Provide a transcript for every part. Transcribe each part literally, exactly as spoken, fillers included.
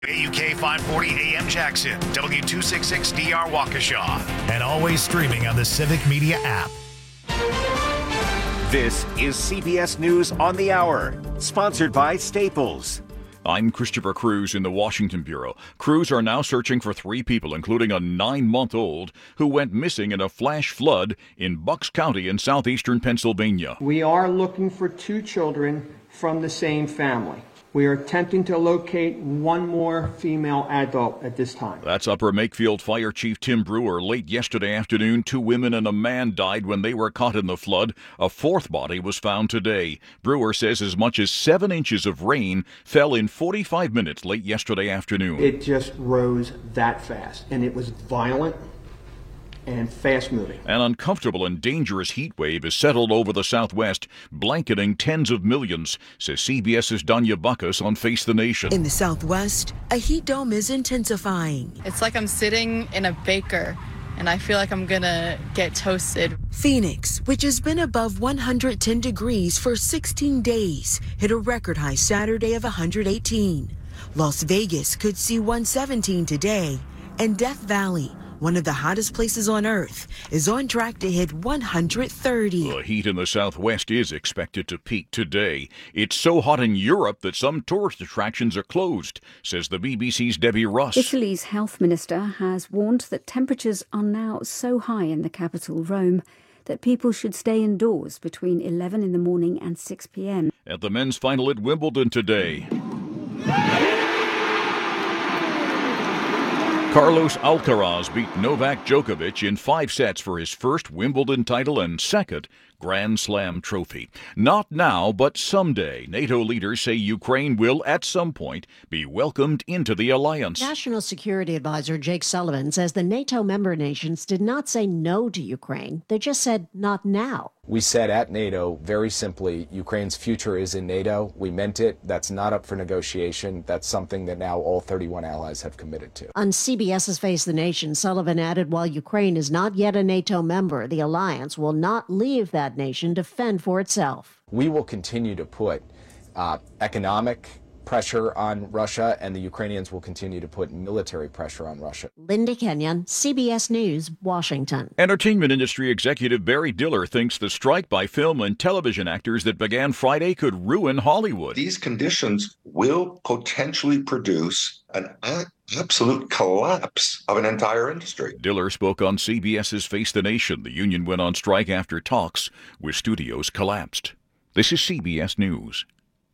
A U K five forty A M Jackson, W two sixty-six D R Waukesha, and always streaming on the Civic Media app. This is C B S News on the Hour, sponsored by Staples. I'm Christopher Cruz in the Washington Bureau. Crews are now searching for three people, including a nine-month-old who went missing in a flash flood in Bucks County in southeastern Pennsylvania. We are looking for two children from the same family. We are attempting to locate one more female adult at this time. That's Upper Makefield Fire Chief Tim Brewer. Late yesterday afternoon, two women and a man died when they were caught in the flood. A fourth body was found today. Brewer says as much as seven inches of rain fell in forty-five minutes late yesterday afternoon. It just rose that fast, and it was violent and fast-moving. An uncomfortable and dangerous heat wave has settled over the Southwest, blanketing tens of millions, says CBS's Danya Bacchus on Face the Nation. In the Southwest, a heat dome is intensifying. It's like I'm sitting in a baker, and I feel like I'm gonna get toasted. Phoenix, which has been above one hundred ten degrees for sixteen days, hit a record high Saturday of one hundred eighteen. Las Vegas could see one hundred seventeen today, and Death Valley, one of the hottest places on Earth, is on track to hit one hundred thirty. The heat in the Southwest is expected to peak today. It's so hot in Europe that some tourist attractions are closed, says the B B C's Debbie Russ. Italy's health minister has warned that temperatures are now so high in the capital, Rome, that people should stay indoors between eleven in the morning and six p.m. At the men's final at Wimbledon today, Carlos Alcaraz beat Novak Djokovic in five sets for his first Wimbledon title and second Grand Slam trophy. Not now, but someday. NATO leaders say Ukraine will, at some point, be welcomed into the alliance. National Security Advisor Jake Sullivan says the NATO member nations did not say no to Ukraine. They just said not now. We said at NATO, very simply, Ukraine's future is in NATO. We meant it. That's not up for negotiation. That's something that now all thirty-one allies have committed to. On CBS's Face the Nation, Sullivan added while Ukraine is not yet a NATO member, the alliance will not leave that nation to fend for itself. We will continue to put uh, economic pressure on Russia, and the Ukrainians will continue to put military pressure on Russia. Linda Kenyon, C B S News, Washington. Entertainment industry executive Barry Diller thinks the strike by film and television actors that began Friday could ruin Hollywood. These conditions will potentially produce an absolute collapse of an entire industry. Diller spoke on CBS's Face the Nation. The union went on strike after talks with studios collapsed. This is C B S News.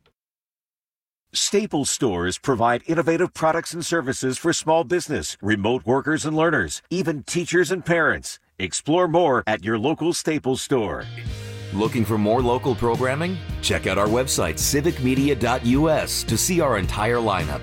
Staples stores provide innovative products and services for small business, remote workers and learners, even teachers and parents. Explore more at your local Staples store. Looking for more local programming? Check out our website, civic media dot u s, to see our entire lineup.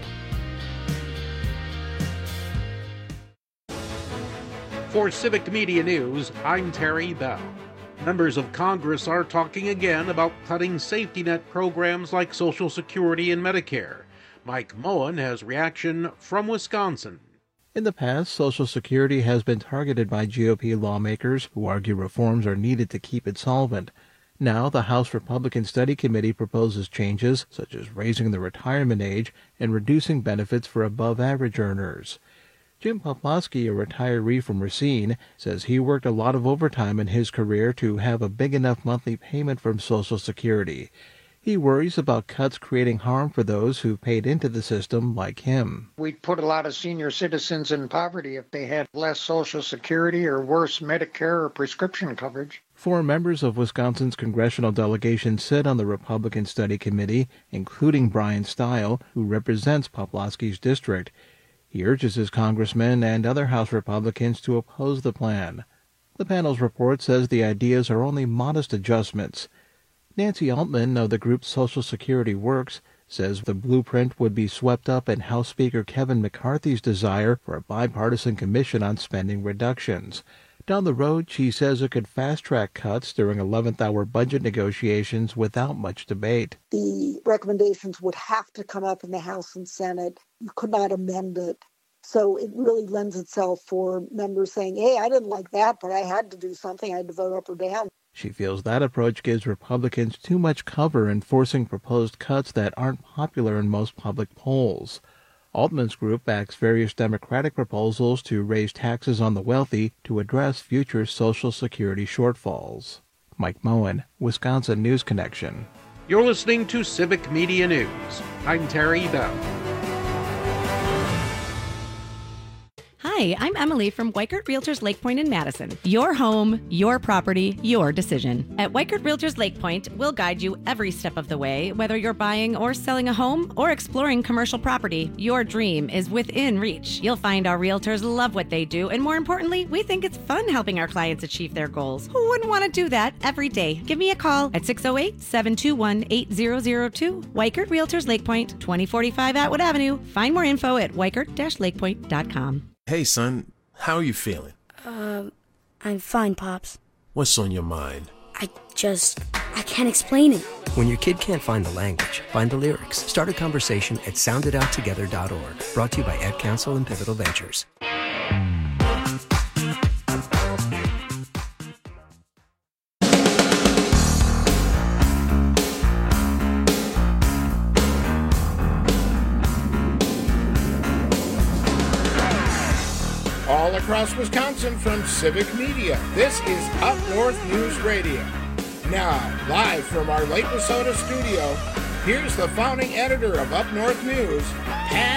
For Civic Media News, I'm Terry Bell. Members of Congress are talking again about cutting safety net programs like Social Security and Medicare. Mike Moen has reaction from Wisconsin. In the past, Social Security has been targeted by G O P lawmakers who argue reforms are needed to keep it solvent. Now, the House Republican Study Committee proposes changes, such as raising the retirement age and reducing benefits for above-average earners. Jim Poplawski, a retiree from Racine, says he worked a lot of overtime in his career to have a big enough monthly payment from Social Security. He worries about cuts creating harm for those who paid into the system like him. We'd put a lot of senior citizens in poverty if they had less Social Security or worse Medicare or prescription coverage. Four members of Wisconsin's congressional delegation sit on the Republican Study Committee, including Brian Stile, who represents Poplawski's district. He urges his congressmen and other House Republicans to oppose the plan. The panel's report says the ideas are only modest adjustments. Nancy Altman of the group Social Security Works says the blueprint would be swept up in House Speaker Kevin McCarthy's desire for a bipartisan commission on spending reductions. Down the road, she says it could fast-track cuts during eleventh hour budget negotiations without much debate. The recommendations would have to come up in the House and Senate. You could not amend it. So it really lends itself for members saying, hey, I didn't like that, but I had to do something. I had to vote up or down. She feels that approach gives Republicans too much cover in forcing proposed cuts that aren't popular in most public polls. Altman's group backs various Democratic proposals to raise taxes on the wealthy to address future Social Security shortfalls. Mike Moen, Wisconsin News Connection. You're listening to Civic Media News. I'm Terry Bell. Hi, I'm Emily from Weichert Realtors Lake Point in Madison. Your home, your property, your decision. At Weichert Realtors Lake Point, we'll guide you every step of the way, whether you're buying or selling a home or exploring commercial property. Your dream is within reach. You'll find our realtors love what they do, and more importantly, we think it's fun helping our clients achieve their goals. Who wouldn't want to do that every day? Give me a call at six oh eight, seven two one, eight zero zero two. Weichert Realtors Lake Point, twenty forty-five Atwood Avenue. Find more info at weichert dash lake point dot com. Hey, son, how are you feeling? Um, I'm fine, Pops. What's on your mind? I just, I can't explain it. When your kid can't find the language, find the lyrics. Start a conversation at sound it out together dot org. Brought to you by Ad Council and Pivotal Ventures. All across Wisconsin from Civic Media, this is Up North News Radio. Now, live from our Lake Wissota studio, here's the founding editor of Up North News, Pat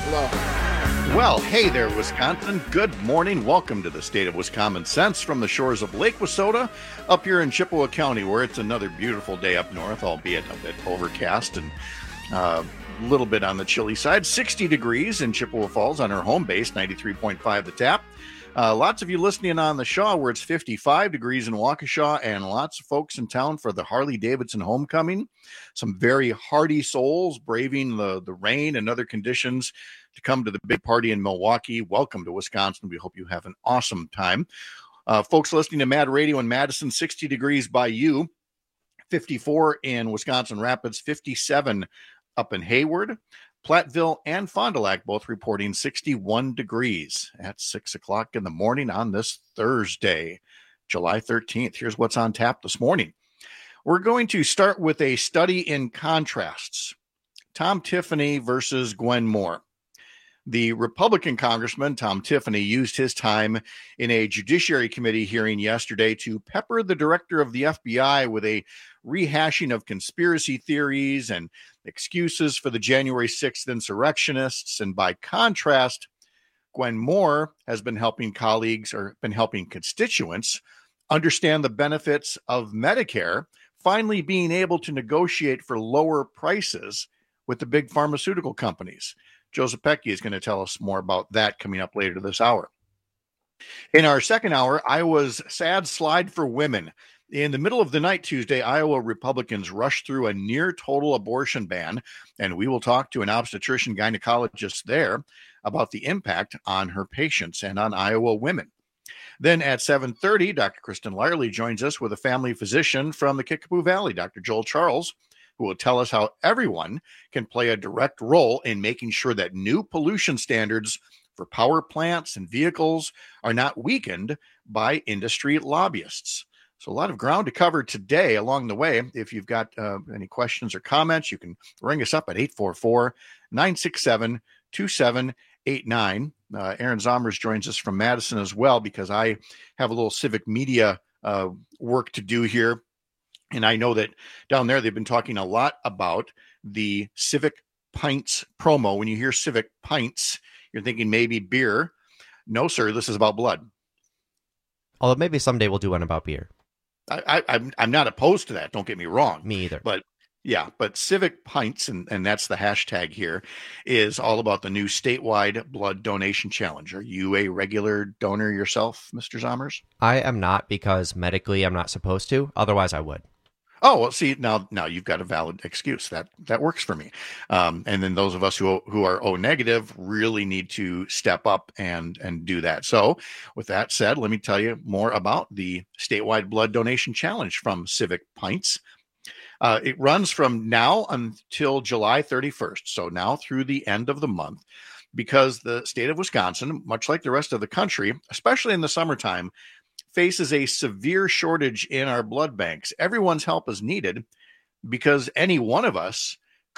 Brightlow. Well, hey there, Wisconsin. Good morning. Welcome to the State of Wisconsin Sense from the shores of Lake Wissota, up here in Chippewa County, where it's another beautiful day up north, albeit a bit overcast and uh, a little bit on the chilly side. sixty degrees in Chippewa Falls on our home base, ninety-three point five the tap. Uh, lots of you listening on the Shaw, where it's fifty-five degrees in Waukesha, and lots of folks in town for the Harley-Davidson homecoming. Some very hardy souls braving the, the rain and other conditions to come to the big party in Milwaukee. Welcome to Wisconsin. We hope you have an awesome time. Uh, folks listening to Mad Radio in Madison, sixty degrees by you, fifty-four in Wisconsin Rapids, fifty-seven up in Hayward. Platteville and Fond du Lac both reporting sixty-one degrees at six o'clock in the morning on this Thursday, July thirteenth. Here's what's on tap this morning. We're going to start with a study in contrasts. Tom Tiffany versus Gwen Moore. The Republican Congressman, Tom Tiffany, used his time in a Judiciary Committee hearing yesterday to pepper the director of the F B I with a rehashing of conspiracy theories and excuses for the January sixth insurrectionists. And by contrast, Gwen Moore has been helping colleagues or been helping constituents understand the benefits of Medicare, finally being able to negotiate for lower prices with the big pharmaceutical companies. Joe Zepecki is going to tell us more about that coming up later this hour. In our second hour, Iowa's sad slide for women. In the middle of the night Tuesday, Iowa Republicans rushed through a near-total abortion ban, and we will talk to an obstetrician gynecologist there about the impact on her patients and on Iowa women. Then at seven thirty, Doctor Kristen Lyerly joins us with a family physician from the Kickapoo Valley, Doctor Joel Charles, who will tell us how everyone can play a direct role in making sure that new pollution standards for power plants and vehicles are not weakened by industry lobbyists. So a lot of ground to cover today along the way. If you've got uh, any questions or comments, you can ring us up at eight four four, nine six seven, two seven eight nine. Uh, Aaron Zomers joins us from Madison as well, because I have a little civic media uh, work to do here. And I know that down there, they've been talking a lot about the Civic Pints promo. When you hear Civic Pints, you're thinking maybe beer. No, sir, this is about blood. Although maybe someday we'll do one about beer. I, I, I'm I'm not opposed to that. Don't get me wrong. Me either. But yeah, but Civic Pints, and, and that's the hashtag here, is all about the new statewide blood donation challenge. Are you a regular donor yourself, Mister Zomers? I am not, because medically I'm not supposed to. Otherwise, I would. Oh, well, see, now now you've got a valid excuse. That that works for me. Um, and then those of us who who are O negative really need to step up and and do that. So with that said, let me tell you more about the statewide blood donation challenge from Civic Pints. Uh, it runs from now until July thirty-first. So now through the end of the month, because the state of Wisconsin, much like the rest of the country, especially in the summertime, faces a severe shortage in our blood banks. Everyone's help is needed, because any one of us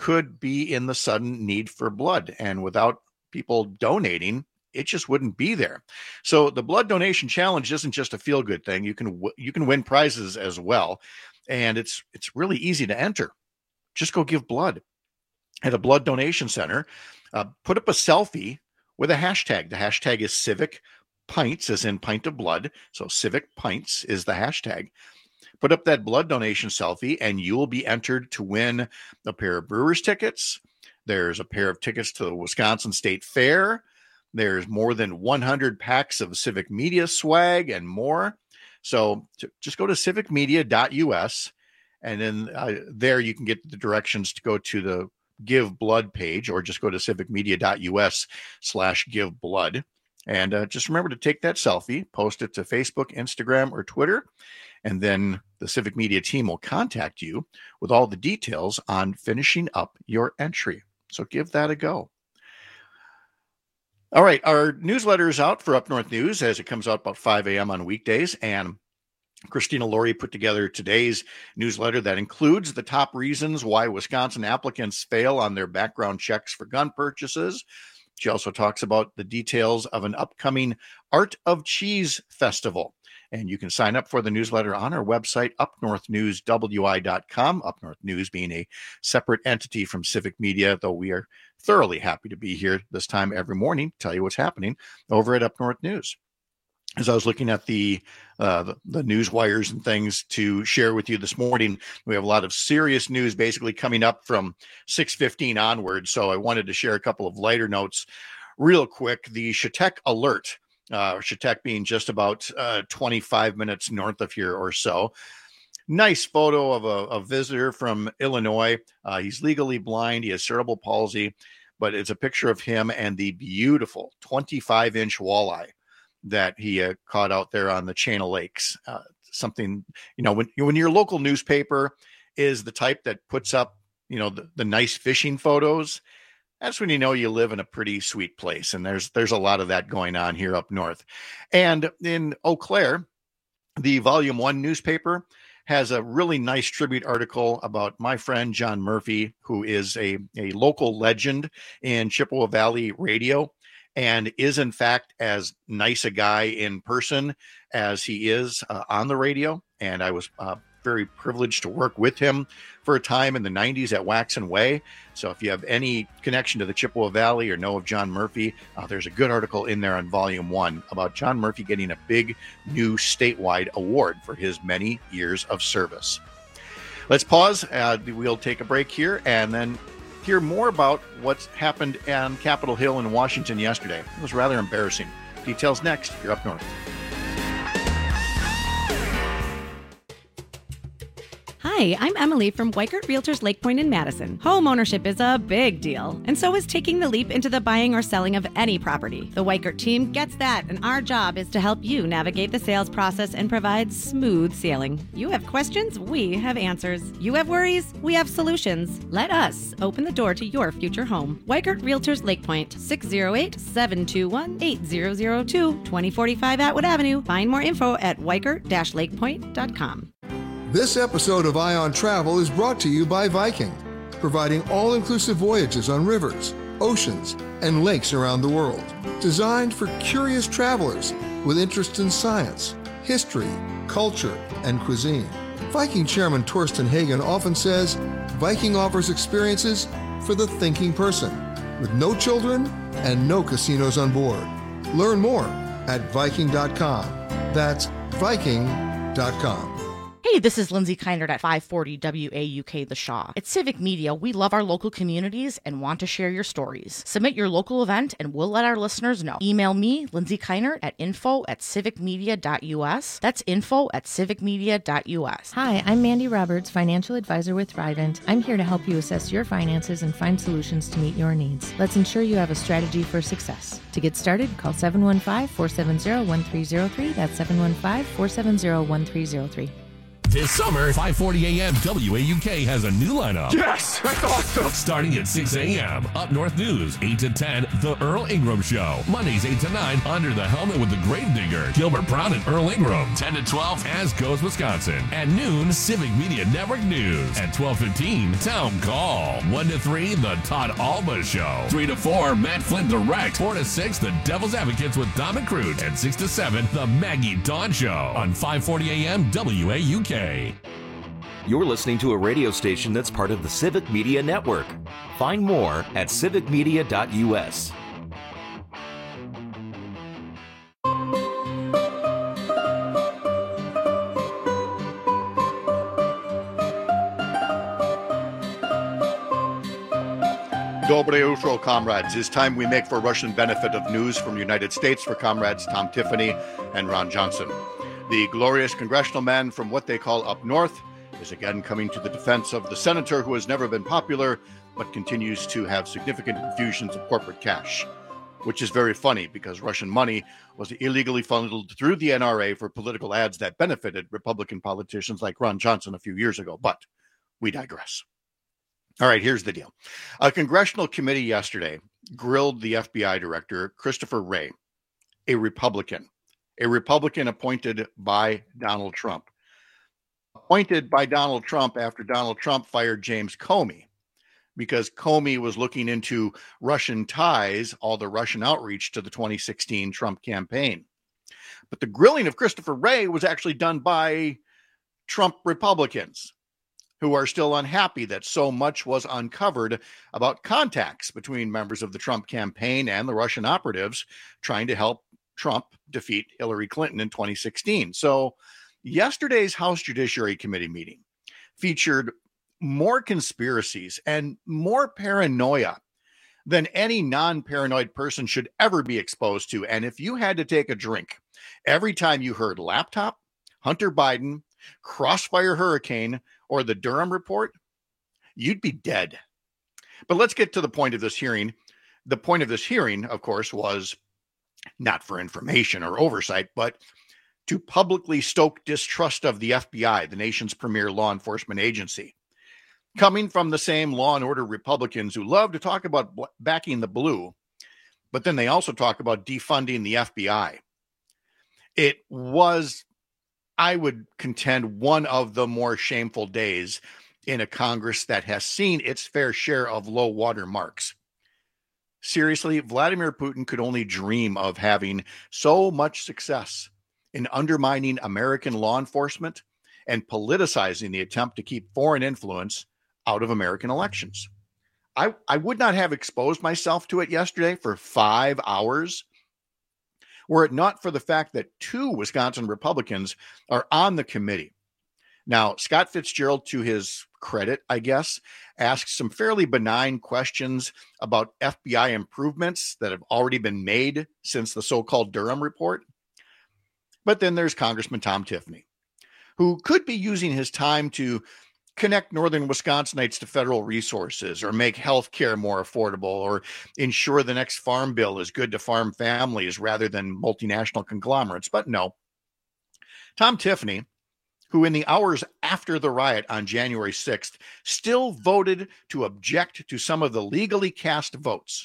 could be in the sudden need for blood. And without people donating, it just wouldn't be there. So the blood donation challenge isn't just a feel-good thing. You can you can win prizes as well. And it's it's really easy to enter. Just go give blood at a blood donation center. Uh, put up a selfie with a hashtag. The hashtag is Civic Pints, as in pint of blood. So Civic Pints is the hashtag. Put up that blood donation selfie, and you will be entered to win a pair of Brewers tickets. There's a pair of tickets to the Wisconsin State Fair. There's more than one hundred packs of Civic Media swag and more. So to, just go to civic media dot U S, and then uh, there you can get the directions to go to the Give Blood page, or just go to civic media dot U S slash give blood. And uh, just remember to take that selfie, post it to Facebook, Instagram, or Twitter, and then the Civic Media team will contact you with all the details on finishing up your entry. So give that a go. All right, our newsletter is out for Up North News as it comes out about five a.m. on weekdays, and Christina Laurie put together today's newsletter that includes the top reasons why Wisconsin applicants fail on their background checks for gun purchases. She also talks about the details of an upcoming Art of Cheese festival. And you can sign up for the newsletter on our website, up north news w i dot com, Up North News being a separate entity from Civic Media, though we are thoroughly happy to be here this time every morning to tell you what's happening over at Up North News. As I was looking at the, uh, the the news wires and things to share with you this morning, we have a lot of serious news basically coming up from six fifteen onward. So I wanted to share a couple of lighter notes real quick. The Chetek Alert, uh, Chetek being just about uh, twenty-five minutes north of here or so. Nice photo of a, a visitor from Illinois. Uh, he's legally blind. He has cerebral palsy, but it's a picture of him and the beautiful twenty-five inch walleye that he uh, caught out there on the Channel Lakes. Uh, something, you know, when, when your local newspaper is the type that puts up, you know, the, the nice fishing photos, that's when you know you live in a pretty sweet place. And there's there's a lot of that going on here up north. And in Eau Claire, the Volume One newspaper has a really nice tribute article about my friend John Murphy, who is a, a local legend in Chippewa Valley radio, and is in fact as nice a guy in person as he is uh, on the radio. And I was uh, very privileged to work with him for a time in the nineties at Waxen Way. So if you have any connection to the Chippewa Valley or know of John Murphy, uh, there's a good article in there on Volume One about John Murphy getting a big new statewide award for his many years of service. Let's pause. Uh, we'll take a break here and then hear more about what's happened on Capitol Hill in Washington yesterday. It was rather embarrassing. Details next. You're Up North. Hi, I'm Emily from Weikert Realtors Lake Point in Madison. Home ownership is a big deal, and so is taking the leap into the buying or selling of any property. The Weikert team gets that, and our job is to help you navigate the sales process and provide smooth sailing. You have questions, we have answers. You have worries, we have solutions. Let us open the door to your future home. Weikert Realtors Lake Point, six oh eight, seven two one, eight zero zero two, twenty forty-five Atwood Avenue. Find more info at weikert dash lake point dot com. This episode of Eye on Travel is brought to you by Viking, providing all-inclusive voyages on rivers, oceans, and lakes around the world. Designed for curious travelers with interest in science, history, culture, and cuisine. Viking chairman Torsten Hagen often says, Viking offers experiences for the thinking person, with no children and no casinos on board. Learn more at viking dot com. That's viking dot com. Hey, this is Lindsay Keinert at five forty W A U K The Shaw. At Civic Media, we love our local communities and want to share your stories. Submit your local event and we'll let our listeners know. Email me, Lindsay Keinert, at info at civic media dot U S. That's info at civic media dot U S. Hi, I'm Mandy Roberts, financial advisor with Thrivent. I'm here to help you assess your finances and find solutions to meet your needs. Let's ensure you have a strategy for success. To get started, call seven one five, four seven zero, one three zero three. That's seven one five, four seven zero, one three zero three. This summer, five forty a.m. W A U K has a new lineup. Yes, that's awesome. Starting at six a.m. Up North News, eight to ten, The Earl Ingram Show. Mondays, eight to nine, Under the Helmet with the Gravedigger, Gilbert Brown and Earl Ingram. ten to twelve, As Goes Wisconsin. At noon, Civic Media Network News. At twelve fifteen, Town Call. one to three, The Todd Alba Show. three to four, Matt Flynn Direct. four to six, The Devil's Advocates with Dom and Crute. And six to seven, The Maggie Dawn Show. On five forty a.m. W A U K. You're listening to a radio station that's part of the Civic Media Network. Find more at civic media dot u s. Dobre utro, comrades. It's time we make for Russian benefit of news from the United States for comrades Tom Tiffany and Ron Johnson. The glorious congressional man from what they call up north is again coming to the defense of the senator who has never been popular but continues to have significant infusions of corporate cash, which is very funny because Russian money was illegally funneled through the N R A for political ads that benefited Republican politicians like Ron Johnson a few years ago. But we digress. All right, here's the deal. A congressional committee yesterday grilled the F B I director, Christopher Wray, a Republican, a Republican appointed by Donald Trump. Appointed by Donald Trump after Donald Trump fired James Comey because Comey was looking into Russian ties, all the Russian outreach to the twenty sixteen Trump campaign. But the grilling of Christopher Wray was actually done by Trump Republicans who are still unhappy that so much was uncovered about contacts between members of the Trump campaign and the Russian operatives trying to help Trump defeat Hillary Clinton in twenty sixteen. So yesterday's House Judiciary Committee meeting featured more conspiracies and more paranoia than any non-paranoid person should ever be exposed to. And if you had to take a drink every time you heard laptop, Hunter Biden, Crossfire Hurricane, or the Durham Report, you'd be dead. But let's get to the point of this hearing. The point of this hearing, of course, was not for information or oversight, but to publicly stoke distrust of the F B I, the nation's premier law enforcement agency. Coming from the same law and order Republicans who love to talk about backing the blue, but then they also talk about defunding the F B I. It was, I would contend, one of the more shameful days in a Congress that has seen its fair share of low water marks. Seriously, Vladimir Putin could only dream of having so much success in undermining American law enforcement and politicizing the attempt to keep foreign influence out of American elections. I, I would not have exposed myself to it yesterday for five hours were it not for the fact that two Wisconsin Republicans are on the committee. Now, Scott Fitzgerald, to his credit, I guess, asked some fairly benign questions about F B I improvements that have already been made since the so-called Durham Report. But then there's Congressman Tom Tiffany, who could be using his time to connect northern Wisconsinites to federal resources or make health care more affordable or ensure the next farm bill is good to farm families rather than multinational conglomerates. But no, Tom Tiffany, who in the hours after the riot on January sixth still voted to object to some of the legally cast votes.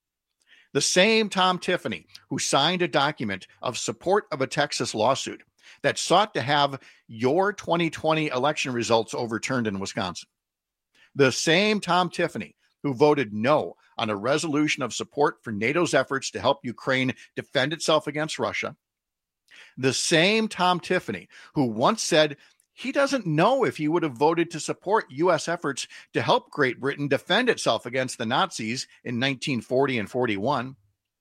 The same Tom Tiffany who signed a document of support of a Texas lawsuit that sought to have your twenty twenty election results overturned in Wisconsin. The same Tom Tiffany who voted no on a resolution of support for NATO's efforts to help Ukraine defend itself against Russia. The same Tom Tiffany who once said he doesn't know if he would have voted to support U S efforts to help Great Britain defend itself against the Nazis in nineteen forty and forty-one.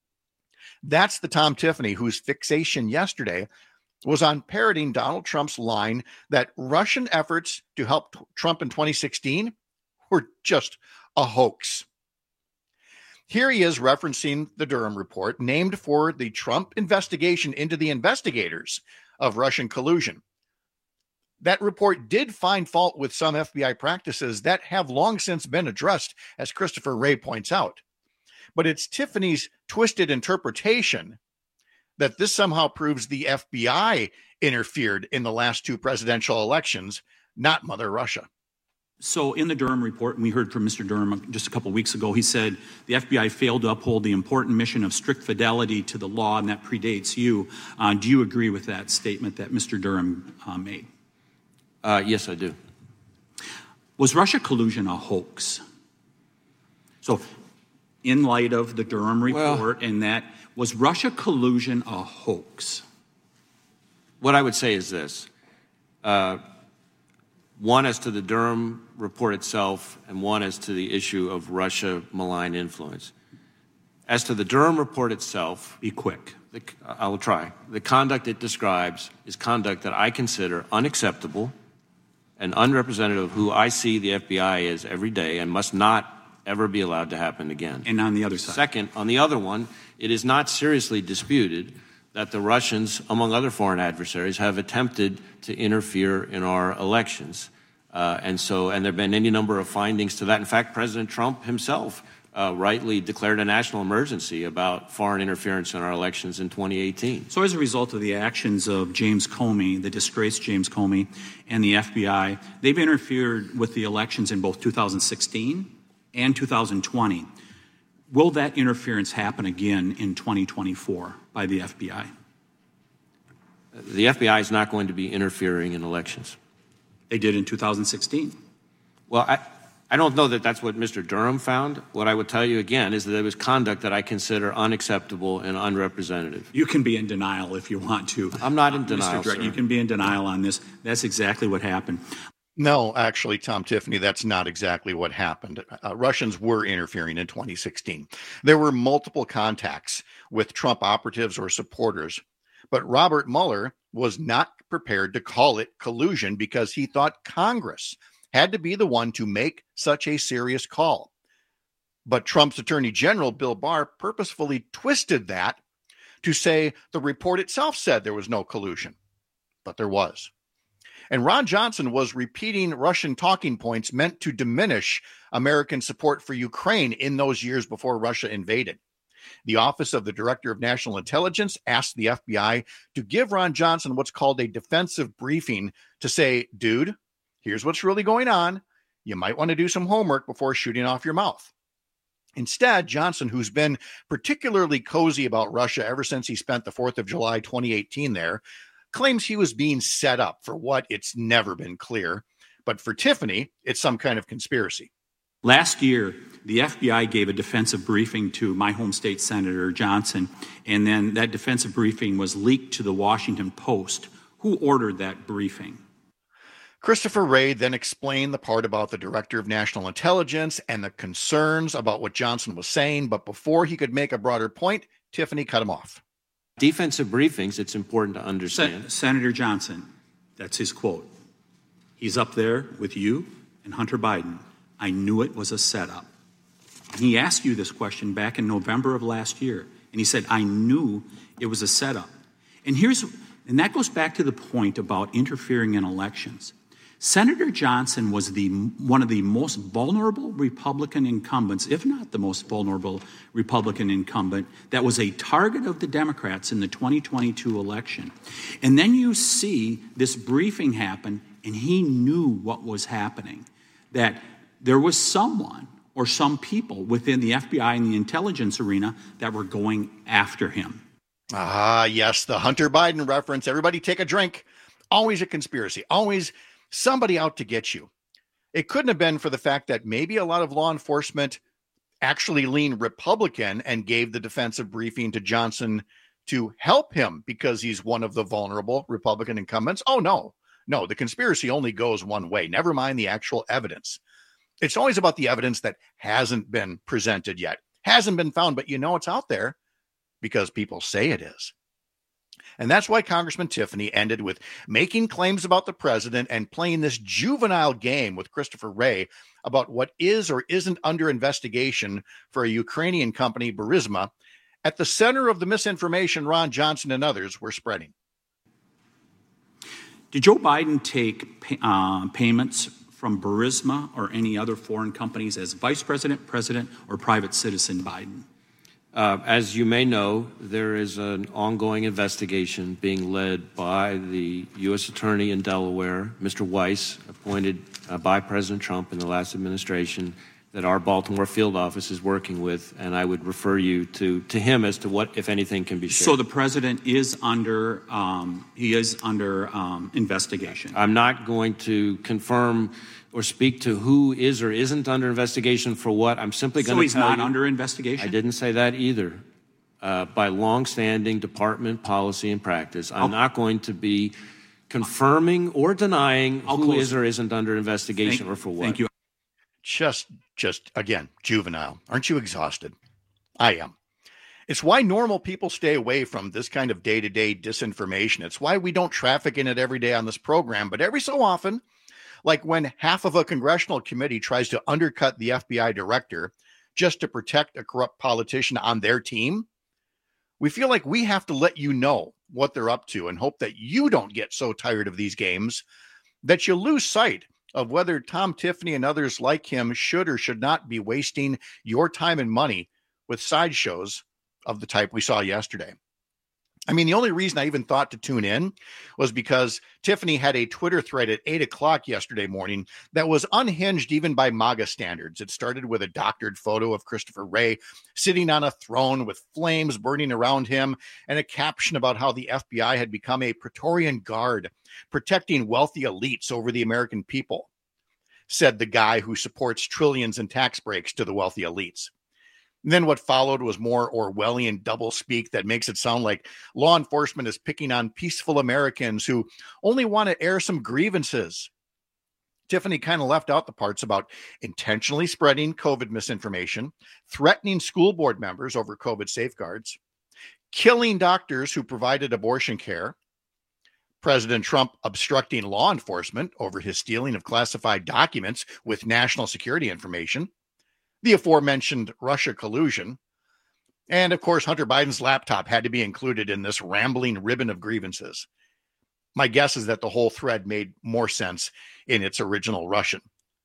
That's the Tom Tiffany whose fixation yesterday was on parroting Donald Trump's line that Russian efforts to help Trump in twenty sixteen were just a hoax. Here he is referencing the Durham Report, named for the Trump investigation into the investigators of Russian collusion. That report did find fault with some F B I practices that have long since been addressed, as Christopher Wray points out. But it's Tiffany's twisted interpretation that this somehow proves the F B I interfered in the last two presidential elections, not Mother Russia. So in the Durham report, and we heard from Mister Durham just a couple weeks ago, he said the F B I failed to uphold the important mission of strict fidelity to the law, and that predates you. Uh, do you agree with that statement that Mister Durham uh, made? Uh, yes, I do. Was Russia collusion a hoax? So in light of the Durham report well, and that, was Russia collusion a hoax? What I would say is this. Uh, One as to the Durham report itself, and one as to the issue of Russia malign influence. As to the Durham report itself, be quick. The, I will try. The conduct it describes is conduct that I consider unacceptable and unrepresentative of who I see the F B I as every day, and must not ever be allowed to happen again. And on the other side. Second, on the other one, it is not seriously disputed that the Russians, among other foreign adversaries, have attempted to interfere in our elections. Uh, and so, and there have been any number of findings to that. In fact, President Trump himself uh, rightly declared a national emergency about foreign interference in our elections in twenty eighteen. So as a result of the actions of James Comey, the disgraced James Comey, and the F B I, they've interfered with the elections in both two thousand sixteen and two thousand twenty. Will that interference happen again in twenty twenty-four by the F B I? The F B I is not going to be interfering in elections. They did in two thousand sixteen. Well, I, I don't know that that's what Mister Durham found. What I would tell you again is that it was conduct that I consider unacceptable and unrepresentative. You can be in denial if you want to. I'm not in uh, denial, Mister Drake, sir. You can be in denial on this. That's exactly what happened. No, actually, Tom Tiffany, that's not exactly what happened. Uh, Russians were interfering in twenty sixteen. There were multiple contacts with Trump operatives or supporters, but Robert Mueller was not prepared to call it collusion because he thought Congress had to be the one to make such a serious call. But Trump's Attorney General, Bill Barr, purposefully twisted that to say the report itself said there was no collusion, but there was. And Ron Johnson was repeating Russian talking points meant to diminish American support for Ukraine in those years before Russia invaded. The Office of the Director of National Intelligence asked the F B I to give Ron Johnson what's called a defensive briefing to say, dude, here's what's really going on. You might want to do some homework before shooting off your mouth. Instead, Johnson, who's been particularly cozy about Russia ever since he spent the fourth of July twenty eighteen there, claims he was being set up for what it's never been clear. But for Tiffany, it's some kind of conspiracy. Last year, the F B I gave a defensive briefing to my home state Senator Johnson, and then that defensive briefing was leaked to the Washington Post. Who ordered that briefing? Christopher Wray then explained the part about the Director of National Intelligence and the concerns about what Johnson was saying, but before he could make a broader point, Tiffany cut him off. Defensive briefings, it's important to understand. Sen- Senator Johnson, that's his quote. He's up there with you and Hunter Biden. I knew it was a setup. And he asked you this question back in November of last year, and he said, I knew it was a setup. And here's, and that goes back to the point about interfering in elections. Senator Johnson was the one of the most vulnerable Republican incumbents, if not the most vulnerable Republican incumbent, that was a target of the Democrats in the twenty twenty-two election. And then you see this briefing happen, and he knew what was happening, that there was someone or some people within the F B I and the intelligence arena that were going after him. Ah, yes, the Hunter Biden reference. Everybody take a drink. Always a conspiracy. Always somebody out to get you. It couldn't have been for the fact that maybe a lot of law enforcement actually leaned Republican and gave the defensive briefing to Johnson to help him because he's one of the vulnerable Republican incumbents. Oh, no, no, the conspiracy only goes one way. Never mind the actual evidence. It's always about the evidence that hasn't been presented yet, hasn't been found, but you know it's out there because people say it is. And that's why Congressman Tiffany ended with making claims about the president and playing this juvenile game with Christopher Wray about what is or isn't under investigation for a Ukrainian company, Burisma, at the center of the misinformation Ron Johnson and others were spreading. Did Joe Biden take pay, uh, payments from Burisma or any other foreign companies as vice president, president, or private citizen Biden? Uh, as you may know, there is an ongoing investigation being led by the U S Attorney in Delaware, Mister Weiss, appointed uh, by President Trump in the last administration, that our Baltimore field office is working with, and I would refer you to, to him as to what, if anything, can be shared. So the president is under um, he is under um, investigation. I'm not going to confirm or speak to who is or isn't under investigation for what. I'm simply going so to he's tell not you, under investigation? I didn't say that either. Uh, by long-standing department policy and practice, I'm I'll, not going to be confirming or denying I'll who is or isn't under investigation thank, or for what. Thank you. Just, just again, juvenile. Aren't you exhausted? I am. It's why normal people stay away from this kind of day-to-day disinformation. It's why we don't traffic in it every day on this program. But every so often, like when half of a congressional committee tries to undercut the F B I director just to protect a corrupt politician on their team, we feel like we have to let you know what they're up to and hope that you don't get so tired of these games that you lose sight of whether Tom Tiffany and others like him should or should not be wasting your time and money with sideshows of the type we saw yesterday. I mean, the only reason I even thought to tune in was because Tiffany had a Twitter thread at eight o'clock yesterday morning that was unhinged even by MAGA standards. It started with a doctored photo of Christopher Wray sitting on a throne with flames burning around him and a caption about how the F B I had become a Praetorian Guard protecting wealthy elites over the American people, said the guy who supports trillions in tax breaks to the wealthy elites. And then what followed was more Orwellian doublespeak that makes it sound like law enforcement is picking on peaceful Americans who only want to air some grievances. Tiffany kind of left out the parts about intentionally spreading COVID misinformation, threatening school board members over COVID safeguards, killing doctors who provided abortion care, President Trump obstructing law enforcement over his stealing of classified documents with national security information, the aforementioned Russia collusion, and of course, Hunter Biden's laptop had to be included in this rambling ribbon of grievances. My guess is that the whole thread made more sense in its original Russian.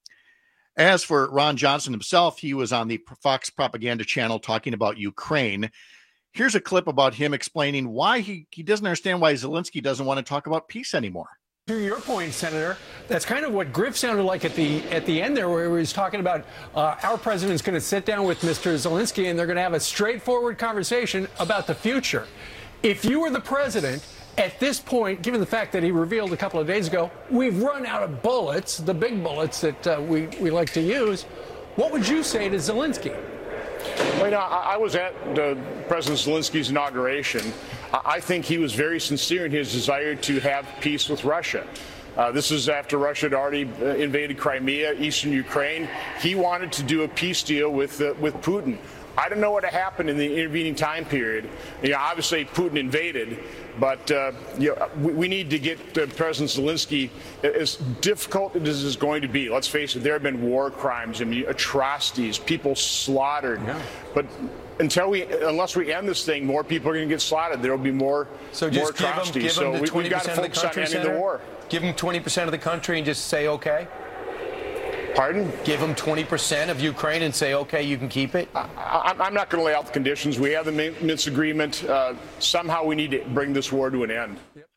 As for Ron Johnson himself, he was on the Fox propaganda channel talking about Ukraine. Here's a clip about him explaining why he, he doesn't understand why Zelensky doesn't want to talk about peace anymore. To your point, Senator, that's kind of what Griff sounded like at the at the end there, where he was talking about uh, our president's going to sit down with Mister Zelensky and they're going to have a straightforward conversation about the future. If you were the president at this point, given the fact that he revealed a couple of days ago, we've run out of bullets, the big bullets that uh, we, we like to use, what would you say to Zelensky? Well, you know, I, I was at uh, President Zelensky's inauguration. I think he was very sincere in his desire to have peace with Russia. Uh, this is after Russia had already uh, invaded Crimea, eastern Ukraine. He wanted to do a peace deal with uh, with Putin. I don't know what happened in the intervening time period. You know, obviously Putin invaded, but uh, you know, we, we need to get uh, President Zelensky, as difficult as this is going to be. Let's face it, there have been war crimes, I mean, atrocities, people slaughtered. Yeah. But until we, unless we end this thing, more people are going to get slaughtered. There will be more, so more just give atrocities. Them, give so them we, we've got to focus on ending Senator? the war. Give them twenty percent of the country and just say okay. Pardon? Give them twenty percent of Ukraine and say, okay, you can keep it? I, I'm not going to lay out the conditions. We have the Minsk agreement. Uh, somehow we need to bring this war to an end.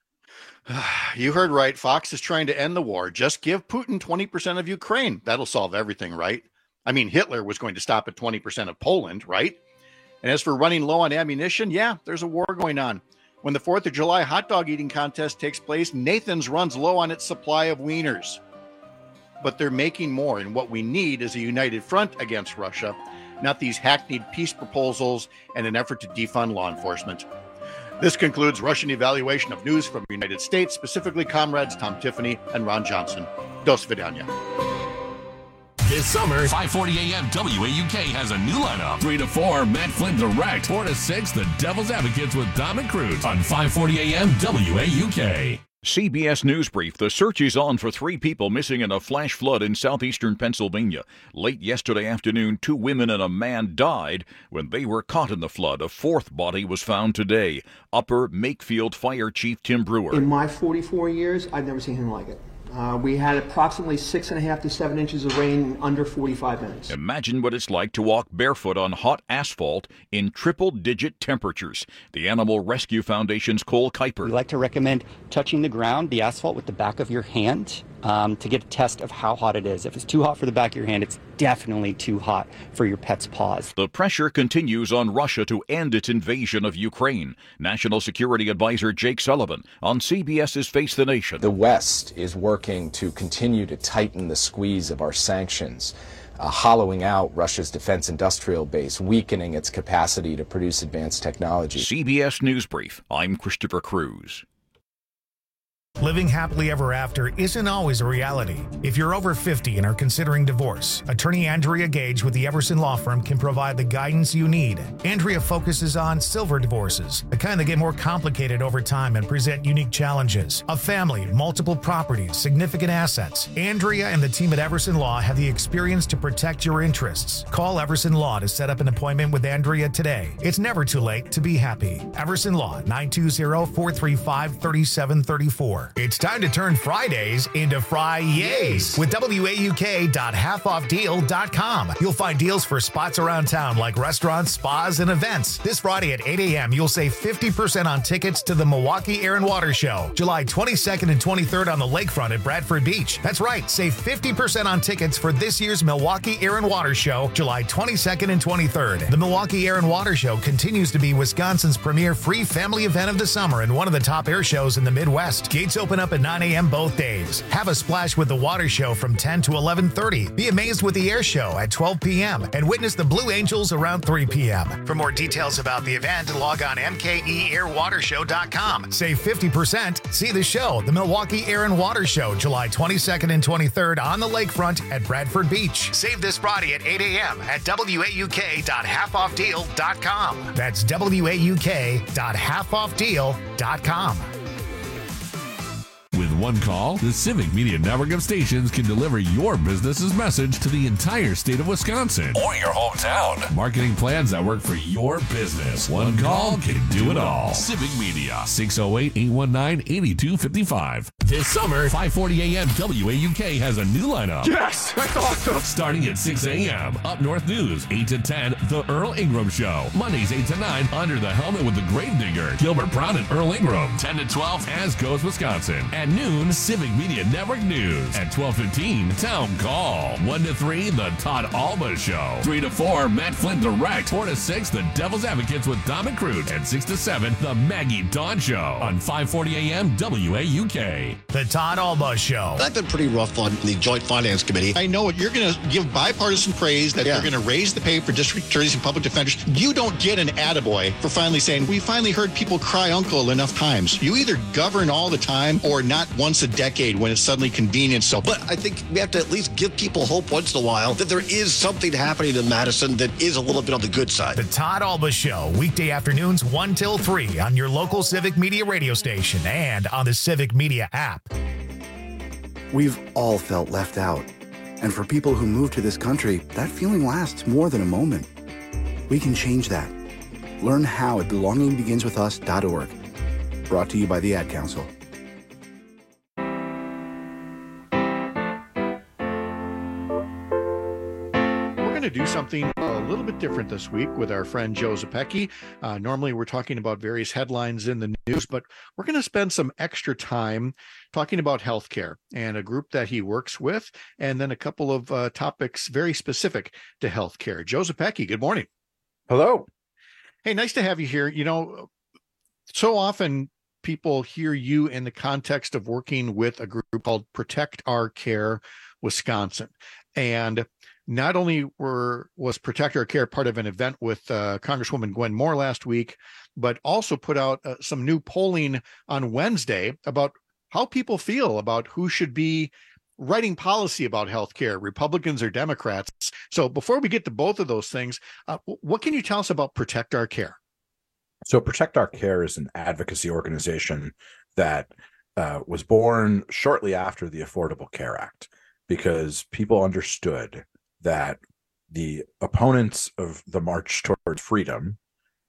You heard right. Fox is trying to end the war. Just give Putin twenty percent of Ukraine. That'll solve everything, right? I mean, Hitler was going to stop at twenty percent of Poland, right? And as for running low on ammunition, yeah, there's a war going on. When the fourth of July hot dog eating contest takes place, Nathan's runs low on its supply of wieners. But they're making more, and what we need is a united front against Russia, not these hackneyed peace proposals and an effort to defund law enforcement. This concludes Russian evaluation of news from the United States, specifically comrades Tom Tiffany and Ron Johnson. Do svidaniya. This summer, five forty A M W A U K has a new lineup. three to four, Matt Flynn Direct. four to six, The Devil's Advocates with Dominic Cruz on five forty A M W A U K. C B S News Brief. The search is on for three people missing in a flash flood in southeastern Pennsylvania. Late yesterday afternoon, two women and a man died when they were caught in the flood. A fourth body was found today. Upper Makefield Fire Chief Tim Brewer. In my forty-four years, I've never seen anything like it. Uh, we had approximately six and a half to seven inches of rain in under forty-five minutes. Imagine what it's like to walk barefoot on hot asphalt in triple-digit temperatures. The Animal Rescue Foundation's Cole Kuiper. We like to recommend touching the ground, the asphalt, with the back of your hand um, to get a test of how hot it is. If it's too hot for the back of your hand, it's definitely too hot for your pet's paws. The pressure continues on Russia to end its invasion of Ukraine. National Security Advisor Jake Sullivan on CBS's Face the Nation. The West is working to continue to tighten the squeeze of our sanctions, uh, hollowing out Russia's defense industrial base, weakening its capacity to produce advanced technology. C B S News Brief. I'm Christopher Cruz. Living happily ever after isn't always a reality. If you're over fifty and are considering divorce, attorney Andrea Gage with the Everson Law Firm can provide the guidance you need. Andrea focuses on silver divorces, the kind that get more complicated over time and present unique challenges. A family, multiple properties, significant assets. Andrea and the team at Everson Law have the experience to protect your interests. Call Everson Law to set up an appointment with Andrea today. It's never too late to be happy. Everson Law, nine two zero, four three five, three seven three four. It's time to turn Fridays into Fri-yays with W A U K dot half off deal dot com. You'll find deals for spots around town like restaurants, spas, and events. This Friday at eight a.m., you'll save fifty percent on tickets to the Milwaukee Air and Water Show, July twenty-second and twenty-third on the lakefront at Bradford Beach. That's right, save fifty percent on tickets for this year's Milwaukee Air and Water Show, July twenty-second and twenty-third. The Milwaukee Air and Water Show continues to be Wisconsin's premier free family event of the summer and one of the top air shows in the Midwest. Gates open up at nine a.m. both days. Have a splash with the water show from ten to eleven thirty. Be amazed with the air show at twelve p.m. and witness the Blue Angels around three p.m. For more details about the event, log on M K E air water show dot com. Save fifty percent. See the show, the Milwaukee Air and Water Show, July twenty-second and twenty-third on the lakefront at Bradford Beach. Save this Friday at eight a.m. at W A U K dot half off deal dot com. That's W A U K dot half off deal dot com. With one call, the Civic Media Network of stations can deliver your business's message to the entire state of Wisconsin or your hometown. Marketing plans that work for your business. One call can do it all. Civic Media, six oh eight, eight one nine, eight two five five. This summer, five forty a.m. W A U K has a new lineup. Yes, that's awesome. Starting at six a.m. Up North News, eight to ten, The Earl Ingram Show. Mondays, eight to nine, Under the Helmet with the Grave Digger, Gilbert Brown and Earl Ingram. ten to twelve, As Goes Wisconsin. At noon, Civic Media Network News. At twelve fifteen, Town Call. one to three, The Todd Alba Show. three to four, Matt Flynn Direct. four to six, The Devil's Advocates with Dom and Cruz. And six to seven, The Maggie Dawn Show. On five forty a.m. W A U K. The Todd Alba Show. I've been pretty rough on the Joint Finance Committee. I know it. You're going to give bipartisan praise that yeah. you're going to raise the pay for district attorneys and public defenders. You don't get an attaboy for finally saying, we finally heard people cry uncle enough times. You either govern all the time or not once a decade when it's suddenly convenient. So, but I think we have to at least give people hope once in a while that there is something happening in Madison that is a little bit on the good side. The Todd Alba Show, weekday afternoons one till three on your local Civic Media radio station and on the Civic Media app. We've all felt left out. And for people who move to this country, that feeling lasts more than a moment. We can change that. Learn how at belonging begins with us dot org. Brought to you by the Ad Council. To do something a little bit different this week with our friend Joe Zepecki. Uh, normally we're talking about various headlines in the news, but we're going to spend some extra time talking about healthcare and a group that he works with, and then a couple of uh, topics very specific to healthcare. Joe Zepecki, good morning. Hello. Hey, nice to have you here. You know, so often people hear you in the context of working with a group called Protect Our Care Wisconsin. And not only were was Protect Our Care part of an event with uh, Congresswoman Gwen Moore last week, but also put out uh, some new polling on Wednesday about how people feel about who should be writing policy about healthcare, Republicans or Democrats. So before we get to both of those things, uh, what can you tell us about Protect Our Care? So Protect Our Care is an advocacy organization that uh, was born shortly after the Affordable Care Act, because people understood that the opponents of the march towards freedom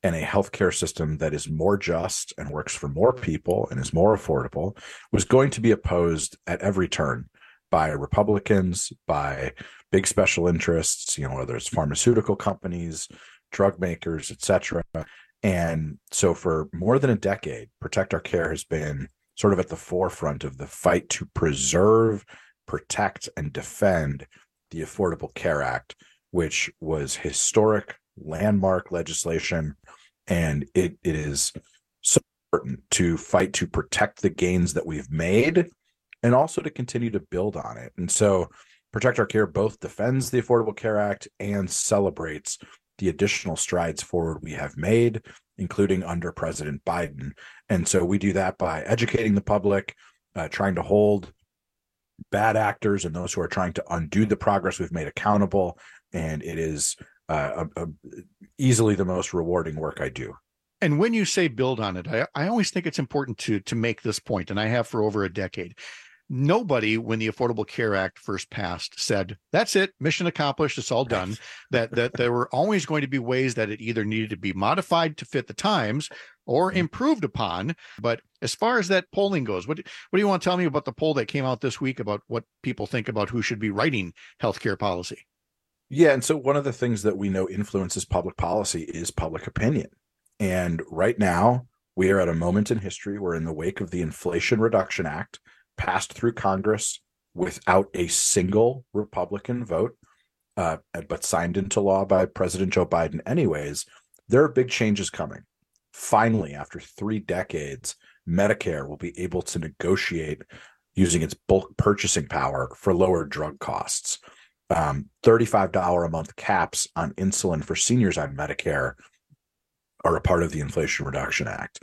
and a healthcare system that is more just and works for more people and is more affordable was going to be opposed at every turn by Republicans, by big special interests, you know, whether it's pharmaceutical companies, drug makers, et cetera. And so for more than a decade, Protect Our Care has been sort of at the forefront of the fight to preserve, protect, and defend the Affordable Care Act, which was historic landmark legislation. And it, it is so important to fight to protect the gains that we've made and also to continue to build on it. And so Protect Our Care both defends the Affordable Care Act and celebrates the additional strides forward we have made, including under President Biden. And so we do that by educating the public, uh, trying to hold bad actors and those who are trying to undo the progress we've made accountable. And it is uh, a, a, easily the most rewarding work I do. And when you say build on it, I, I always think it's important to to make this point, and I have for over a decade. Nobody, when the Affordable Care Act first passed, said, that's it, mission accomplished, it's all done. That that there were always going to be ways that it either needed to be modified to fit the times or improved upon. But as far as that polling goes, what, what do you want to tell me about the poll that came out this week about what people think about who should be writing healthcare policy? Yeah, and so one of the things that we know influences public policy is public opinion. And right now, we are at a moment in history where in the wake of the Inflation Reduction Act, passed through Congress without a single Republican vote, uh, but signed into law by President Joe Biden anyways, there are big changes coming. Finally, after three decades, Medicare will be able to negotiate using its bulk purchasing power for lower drug costs. Um, thirty-five dollars a month caps on insulin for seniors on Medicare are a part of the Inflation Reduction Act.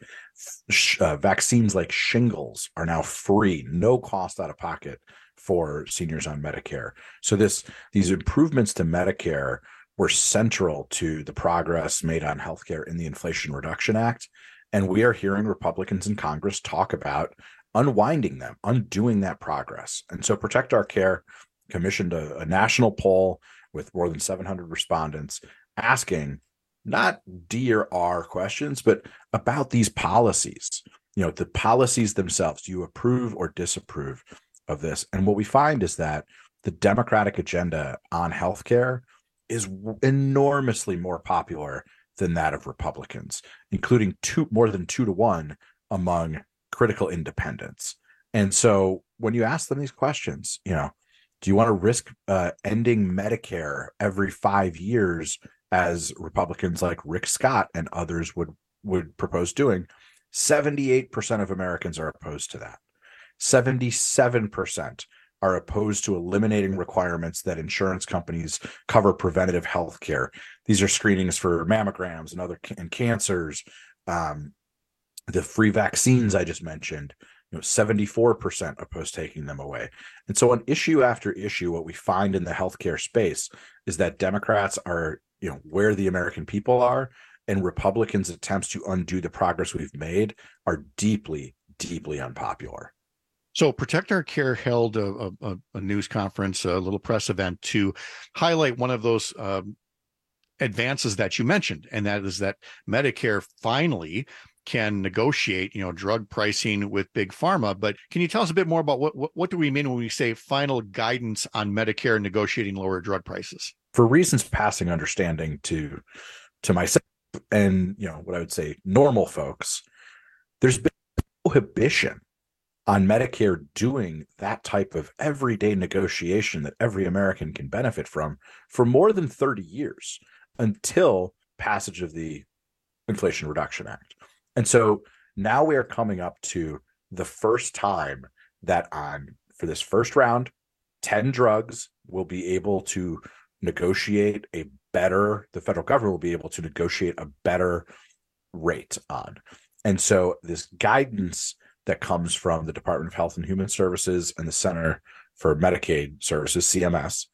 Uh, vaccines like shingles are now free, no cost out of pocket for seniors on Medicare. So this these improvements to Medicare were central to the progress made on healthcare in the Inflation Reduction Act. And we are hearing Republicans in Congress talk about unwinding them, undoing that progress. And so Protect Our Care commissioned a, a national poll with more than seven hundred respondents asking not D or R questions, but about these policies, you know, the policies themselves. Do you approve or disapprove of this? And what we find is that the Democratic agenda on healthcare is enormously more popular than that of Republicans, including two more than two to one among critical independents. And so when you ask them these questions, you know, do you want to risk uh, ending Medicare every five years as Republicans like Rick Scott and others would, would propose doing? seventy-eight percent of Americans are opposed to that. seventy-seven percent are opposed to eliminating requirements that insurance companies cover preventative health care. These are screenings for mammograms and other and cancers. Um, the free vaccines I just mentioned, you know, seventy-four percent opposed taking them away. And so on issue after issue, what we find in the healthcare space is that Democrats are, you know, where the American people are, and Republicans' attempts to undo the progress we've made are deeply, deeply unpopular. So Protect Our Care held a, a, a news conference, a little press event to highlight one of those um, advances that you mentioned, and that is that Medicare finally can negotiate, you know, drug pricing with big pharma. But can you tell us a bit more about what, what, what do we mean when we say final guidance on Medicare negotiating lower drug prices? For reasons passing understanding to to myself and, you know, what I would say normal folks, there's been prohibition on Medicare doing that type of everyday negotiation that every American can benefit from for more than thirty years until passage of the Inflation Reduction Act. And so now we are coming up to the first time that on for this first round, ten drugs will be able to negotiate a better, the federal government will be able to negotiate a better rate on. And so this guidance that comes from the Department of Health and Human Services and the Center for Medicaid Services, C M S,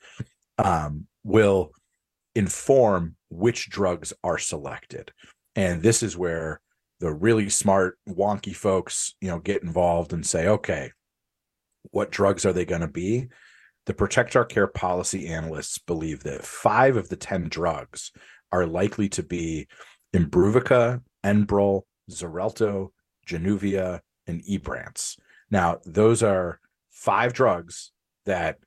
um, will inform which drugs are selected. And this is where the really smart, wonky folks, you know, get involved and say, okay, what drugs are they going to be? The Protect Our Care policy analysts believe that five of the ten drugs are likely to be Imbruvica, Enbrel, Xarelto, Januvia, and Ibrance. Now, those are five drugs that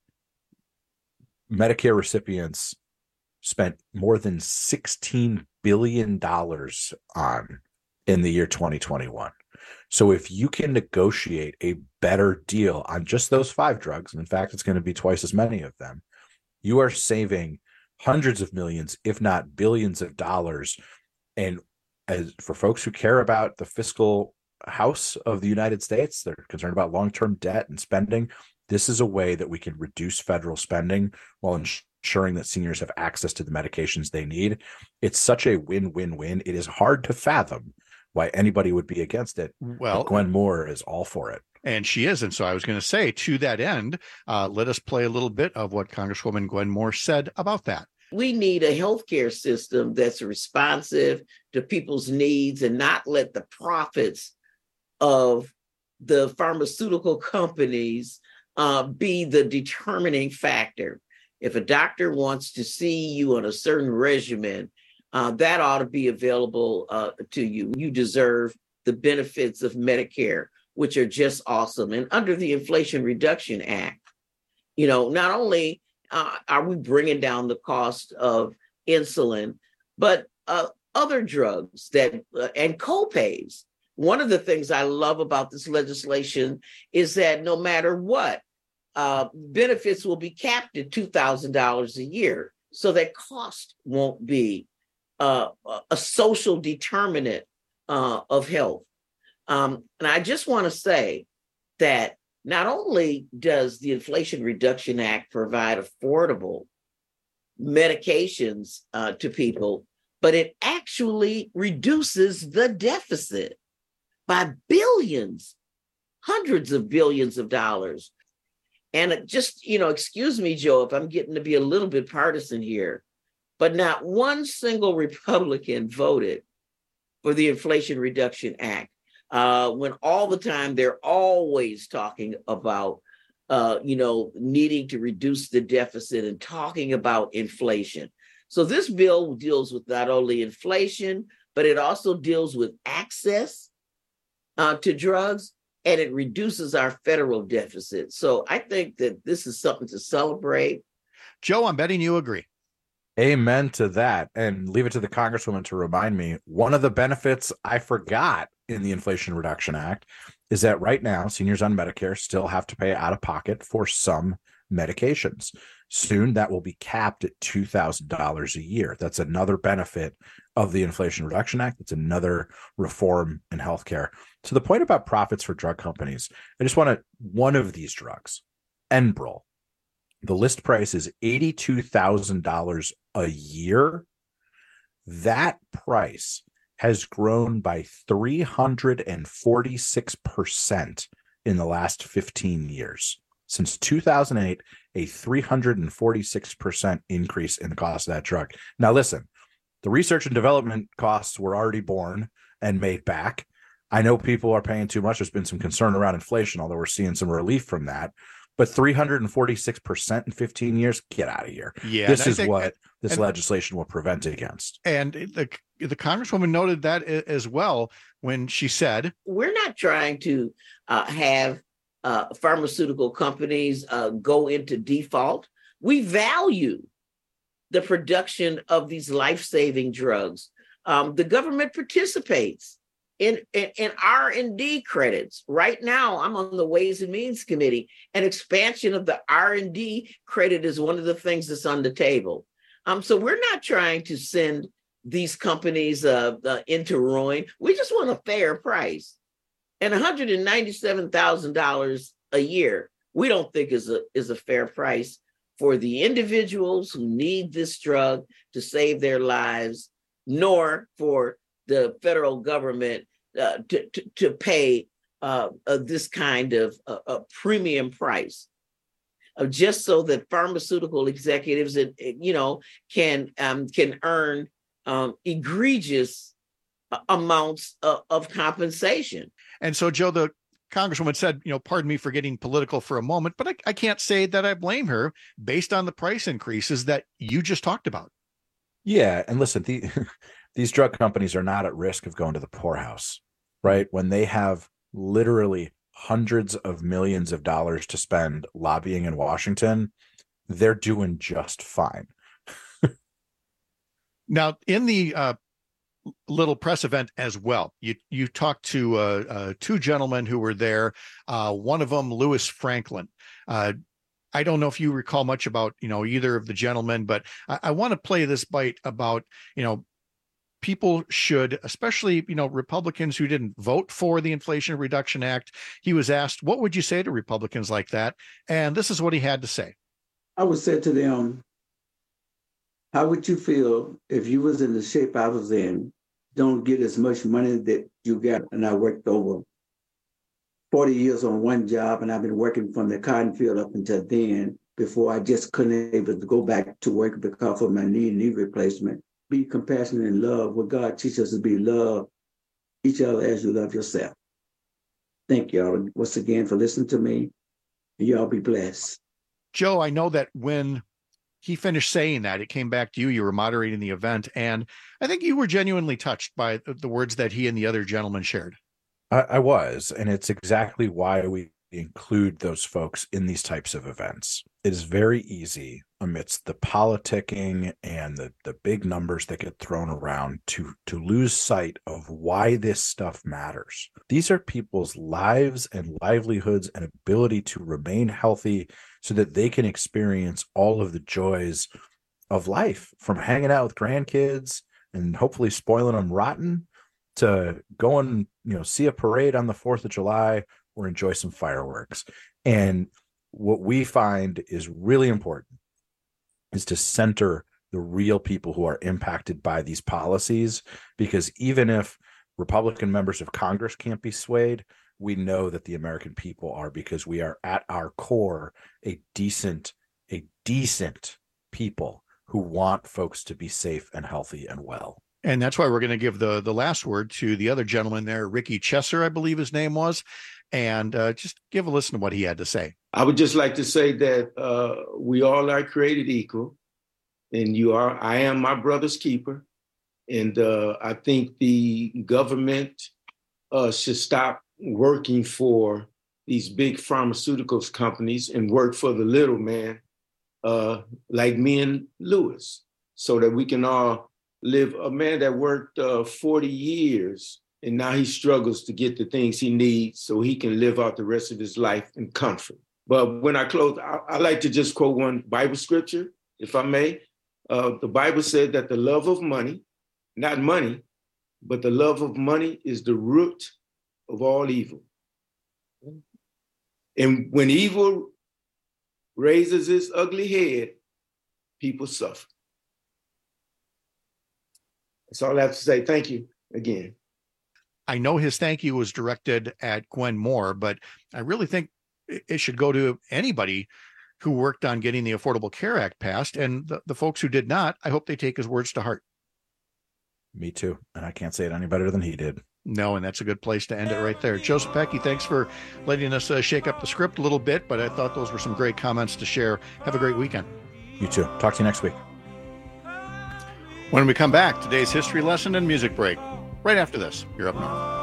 Medicare recipients spent more than sixteen billion dollars on in the year twenty twenty-one. So if you can negotiate a better deal on just those five drugs, and in fact, it's going to be twice as many of them, you are saving hundreds of millions, if not billions of dollars. And as for folks who care about the fiscal house of the United States, they're concerned about long-term debt and spending, this is a way that we can reduce federal spending while ensuring that seniors have access to the medications they need. It's such a win-win-win. It is hard to fathom why anybody would be against it. Well, but Gwen Moore is all for it. And she is. And so I was going to say, to that end, uh, let us play a little bit of what Congresswoman Gwen Moore said about that. We need a healthcare system that's responsive to people's needs and not let the profits of the pharmaceutical companies uh, be the determining factor. If a doctor wants to see you on a certain regimen, uh, that ought to be available uh, to you. You deserve the benefits of Medicare, which are just awesome. And under the Inflation Reduction Act, you know, not only uh, are we bringing down the cost of insulin, but uh, other drugs that uh, and co-pays. One of the things I love about this legislation is that no matter what, uh, benefits will be capped at two thousand dollars a year, so that cost won't be uh, a social determinant uh, of health. Um, and I just want to say that not only does the Inflation Reduction Act provide affordable medications uh, to people, but it actually reduces the deficit by billions, hundreds of billions of dollars. And just, you know, excuse me, Joe, if I'm getting to be a little bit partisan here, but not one single Republican voted for the Inflation Reduction Act. Uh, when all the time they're always talking about, uh, you know, needing to reduce the deficit and talking about inflation. So this bill deals with not only inflation, but it also deals with access uh, to drugs, and it reduces our federal deficit. So I think that this is something to celebrate. Joe, I'm betting you agree. Amen to that. And leave it to the Congresswoman to remind me. One of the benefits I forgot in the Inflation Reduction Act is that right now, seniors on Medicare still have to pay out of pocket for some medications. Soon that will be capped at two thousand dollars a year. That's another benefit of the Inflation Reduction Act. It's another reform in healthcare. To the point about profits for drug companies, I just want to, one of these drugs, Enbrel, the list price is eighty-two thousand dollars a year. That price has grown by three hundred forty-six percent in the last fifteen years. Since two thousand eight, a three hundred forty-six percent increase in the cost of that drug. Now, listen, the research and development costs were already borne and made back. I know people are paying too much. There's been some concern around inflation, although we're seeing some relief from that. But three hundred forty-six percent in fifteen years, get out of here. Yeah, this is think, what this and, legislation will prevent against. And the, the Congresswoman noted that as well when she said, we're not trying to uh, have uh, pharmaceutical companies uh, go into default. We value the production of these life-saving drugs. Um, the government participates in, in, in R and D credits. Right now, I'm on the Ways and Means Committee. An expansion of the R and D credit is one of the things that's on the table. Um, so we're not trying to send these companies uh, uh, into ruin. We just want a fair price. And one hundred ninety-seven thousand dollars a year, we don't think is a, is a fair price for the individuals who need this drug to save their lives, nor for the federal government uh, to, to, to pay uh, uh, this kind of uh, a premium price, uh, just so that pharmaceutical executives, uh, you know, can um, can earn um, egregious amounts of, of compensation. And so, Joe, the Congresswoman said, you know, pardon me for getting political for a moment, but I, I can't say that I blame her based on the price increases that you just talked about. Yeah. And listen, the these drug companies are not at risk of going to the poorhouse, right? When they have literally hundreds of millions of dollars to spend lobbying in Washington, they're doing just fine. Now, in the uh, little press event as well, you you talked to uh, uh, two gentlemen who were there. Uh, one of them, Louis Franklin. Uh, I don't know if you recall much about, you know, either of the gentlemen, but I, I want to play this bite about, you know, people should, especially, you know, Republicans who didn't vote for the Inflation Reduction Act. He was asked, what would you say to Republicans like that? And this is what he had to say. I would say to them, how would you feel if you was in the shape I was in, don't get as much money that you got? And I worked over forty years on one job, and I've been working from the cotton field up until then, before I just couldn't able to go back to work because of my knee knee replacement. Be compassionate and love. What God teaches us to be, love each other as you love yourself. Thank y'all once again for listening to me. Y'all be blessed. Joe, I know that when he finished saying that, it came back to you. You were moderating the event, and I think you were genuinely touched by the words that he and the other gentleman shared. I, I was, and it's exactly why we include those folks in these types of events. It is very easy amidst the politicking and the, the big numbers that get thrown around to, to lose sight of why this stuff matters. These are people's lives and livelihoods and ability to remain healthy so that they can experience all of the joys of life, from hanging out with grandkids and hopefully spoiling them rotten to going, you know, see a parade on the fourth of July or enjoy some fireworks. And what we find is really important is to center the real people who are impacted by these policies, because even if Republican members of Congress can't be swayed, we know that the American people are, because we are at our core a decent, a decent people who want folks to be safe and healthy and well. And that's why we're going to give the, the last word to the other gentleman there, Ricky Chesser, I believe his name was, and uh, just give a listen to what he had to say. I would just like to say that uh, we all are created equal, and you are. I am my brother's keeper, and uh, I think the government uh, should stop working for these big pharmaceuticals companies and work for the little man, uh, like me and Lewis, so that we can all live. A man that worked uh, forty years, and now he struggles to get the things he needs so he can live out the rest of his life in comfort. But when I close, I, I like to just quote one Bible scripture, if I may. Uh, the Bible said that the love of money, not money, but the love of money is the root of all evil. And when evil raises its ugly head, people suffer. That's all I have to say. Thank you again. I know his thank you was directed at Gwen Moore, but I really think it should go to anybody who worked on getting the Affordable Care Act passed. And the, the folks who did not, I hope they take his words to heart. Me too. And I can't say it any better than he did. No, and that's a good place to end it right there. Joe Zepecki, thanks for letting us uh, shake up the script a little bit, but I thought those were some great comments to share. Have a great weekend. You too. Talk to you next week. When we come back, today's history lesson and music break. Right after this, you're up north.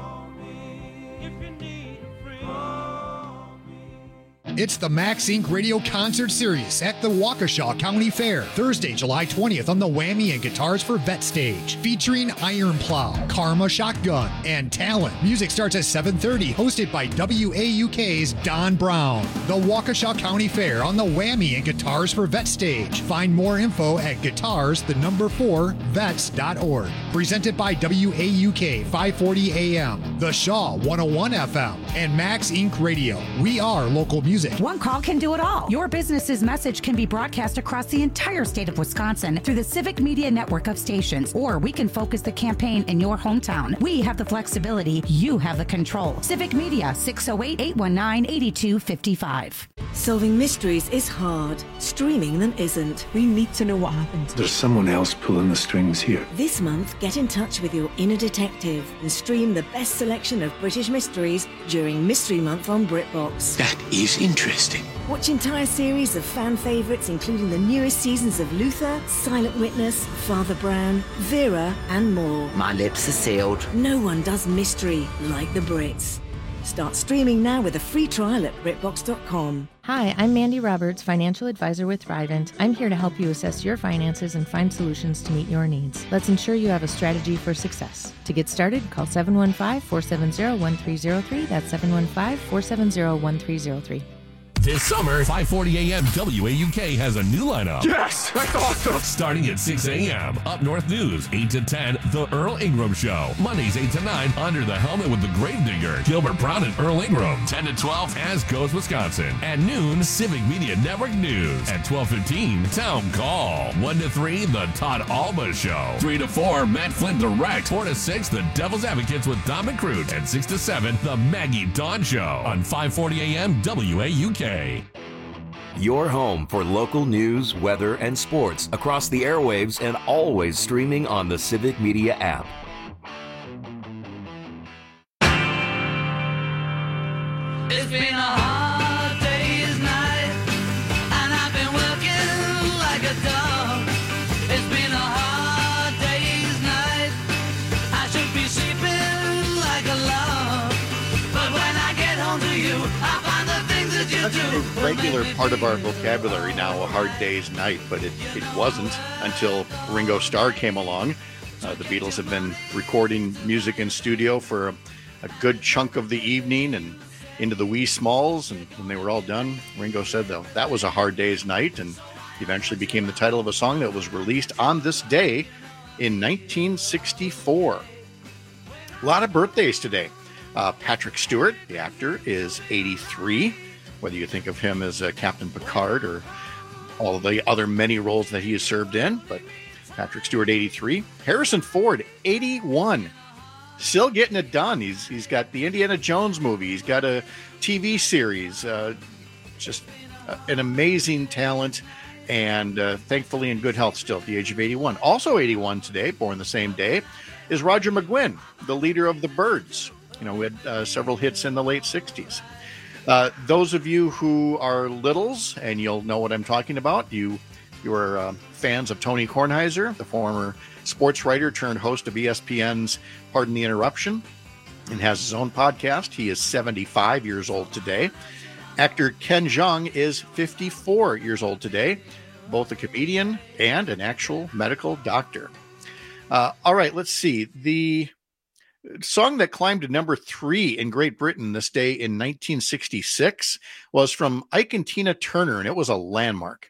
It's the Max Incorporated. Radio Concert Series at the Waukesha County Fair, Thursday, July twentieth on the Whammy and Guitars for Vet stage, featuring Iron Plow, Karma Shotgun, and Talon. Music starts at seven thirty, hosted by W A U K's Don Brown. The Waukesha County Fair on the Whammy and Guitars for Vet stage. Find more info at guitars, the number four, vets dot org. Presented by W A U K five forty A M, The Shaw one oh one F M, and Max Incorporated. Radio. We are local music. One call can do it all. Your business's message can be broadcast across the entire state of Wisconsin through the Civic Media network of stations, or we can focus the campaign in your hometown. We have the flexibility. You have the control. Civic Media, six oh eight, eight one nine, eight two five five. Solving mysteries is hard. Streaming them isn't. We need to know what happened. There's someone else pulling the strings here. This month, get in touch with your inner detective and stream the best selection of British mysteries during Mystery Month on BritBox. That is insane. Interesting. Watch entire series of fan favourites, including the newest seasons of Luther, Silent Witness, Father Brown, Vera, and more. My lips are sealed. No one does mystery like the Brits. Start streaming now with a free trial at BritBox dot com. Hi, I'm Mandy Roberts, financial advisor with Thrivent. I'm here to help you assess your finances and find solutions to meet your needs. Let's ensure you have a strategy for success. To get started, call seven one five, four seven zero, one three zero three. That's seven one five, four seven zero, one three zero three. This summer, five forty a.m. W A U K has a new lineup. Yes, that's awesome. Starting at six a.m. Up North News, eight to ten, The Earl Ingram Show. Mondays, eight to nine, Under the Helmet with the Gravedigger, Gilbert Brown and Earl Ingram. ten to twelve, As Goes Wisconsin. At noon, Civic Media Network News. At twelve fifteen, Town Call. one to three, The Todd Alba Show. three to four, Matt Flynn Direct. four to six, The Devil's Advocates with Don McCroot. And six to seven, The Maggie Dawn Show. On five forty a.m. W A U K. Your home for local news, weather, and sports across the airwaves and always streaming on the Civic Media app. It's been a hard day's night, and I've been working like a dog. It's been a hard day's night, I should be sleeping like a log. But when I get home to you, I find the things that you do. That's a regular part of our vocabulary now, a hard day's night, but it, it wasn't until Ringo Starr came along. Uh, the Beatles have been recording music in studio for a, a good chunk of the evening and into the wee smalls, and when they were all done, Ringo said though that was a hard day's night, and eventually became the title of a song that was released on this day in nineteen sixty-four. A lot of birthdays today. Uh, Patrick Stewart, the actor, is eighty-three. Whether you think of him as uh, Captain Picard or all of the other many roles that he has served in, but Patrick Stewart, eighty-three. Harrison Ford, eighty-one. Still getting it done. He's he's got the Indiana Jones movie. He's got a T V series. Uh, just uh, an amazing talent, and uh, thankfully in good health still at the age of eighty-one. Also eighty-one today, born the same day, is Roger McGuinn, the leader of the Byrds. You know, we had uh, several hits in the late sixties. Uh, those of you who are littles, and you'll know what I'm talking about, you you are uh, fans of Tony Kornheiser, the former sports writer turned host of E S P N's Pardon the Interruption, and has his own podcast. He is seventy-five years old today. Actor Ken Jeong is fifty-four years old today, both a comedian and an actual medical doctor. Uh, all right, let's see. The song that climbed to number three in Great Britain this day in nineteen sixty-six was from Ike and Tina Turner, and it was a landmark.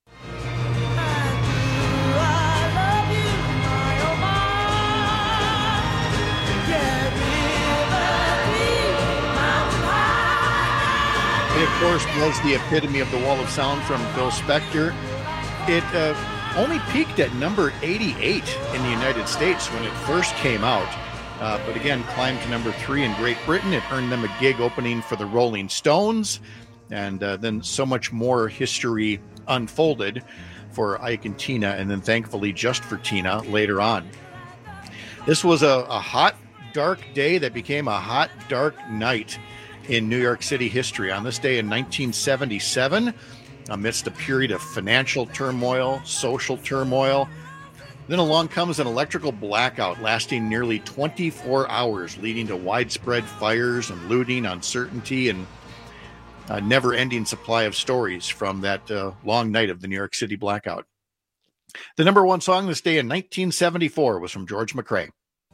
It, of course, was the epitome of the Wall of Sound from Phil Spector. It uh, only peaked at number eighty-eight in the United States when it first came out. Uh, but again, climbed to number three in Great Britain. It earned them a gig opening for the Rolling Stones. And uh, then so much more history unfolded for Ike and Tina, and then thankfully just for Tina later on. This was a, a hot, dark day that became a hot, dark night in New York City history. On this day in nineteen seventy-seven, amidst a period of financial turmoil, social turmoil, then along comes an electrical blackout lasting nearly twenty-four hours, leading to widespread fires and looting, uncertainty, and a never-ending supply of stories from that uh, long night of the New York City blackout. The number one song this day in nineteen seventy-four was from George McCrae.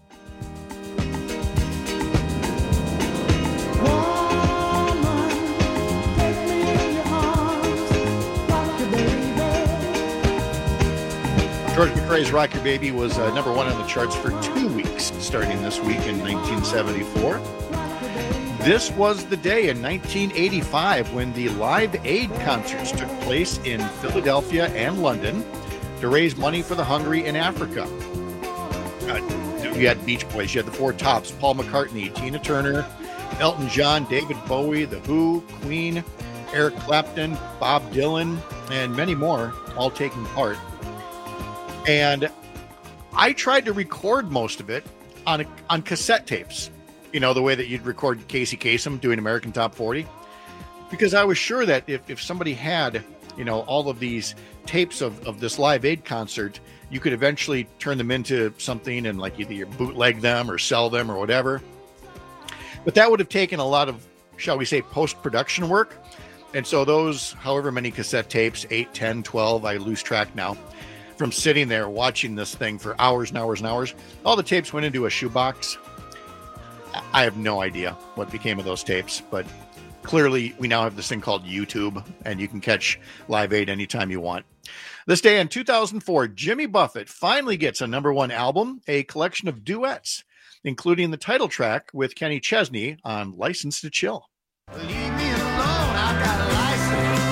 George McCrae's Rock Your Baby was uh, number one on the charts for two weeks, starting this week in nineteen seventy-four. This was the day in nineteen eighty-five when the Live Aid concerts took place in Philadelphia and London to raise money for the hungry in Africa. Uh, you had Beach Boys, you had the Four Tops, Paul McCartney, Tina Turner, Elton John, David Bowie, The Who, Queen, Eric Clapton, Bob Dylan, and many more all taking part. And I tried to record most of it on a, on cassette tapes, you know, the way that you'd record Casey Kasem doing American Top forty. because I was sure that if, if somebody had, you know, all of these tapes of, of this Live Aid concert, you could eventually turn them into something and like either bootleg them or sell them or whatever. But that would have taken a lot of, shall we say, post-production work. And so those, however many cassette tapes, eight, ten, twelve, I lose track now, from sitting there watching this thing for hours and hours and hours, all the tapes went into a shoebox. I have no idea what became of those tapes, but clearly we now have this thing called YouTube, and you can catch Live Aid anytime you want. This day in two thousand four, Jimmy Buffett finally gets a number one album, a collection of duets, including the title track with Kenny Chesney on License to Chill. Leave me alone, I've got a license.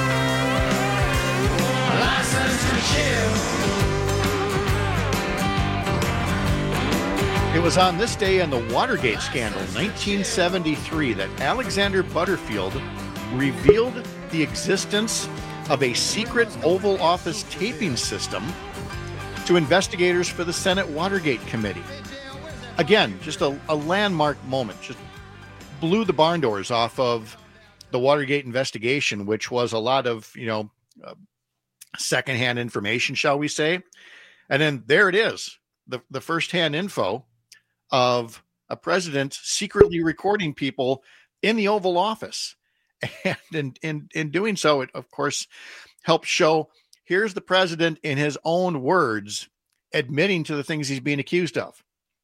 A license to chill. It was on this day in the Watergate scandal, nineteen seventy-three, that Alexander Butterfield revealed the existence of a secret Oval Office taping system to investigators for the Senate Watergate Committee. Again, just a, a landmark moment, just blew the barn doors off of the Watergate investigation, which was a lot of, you know, uh, secondhand information, shall we say. And then there it is, the, the firsthand info of a president secretly recording people in the Oval Office. And in, in, in doing so, it, of course, helps show here's the president in his own words admitting to the things he's being accused of.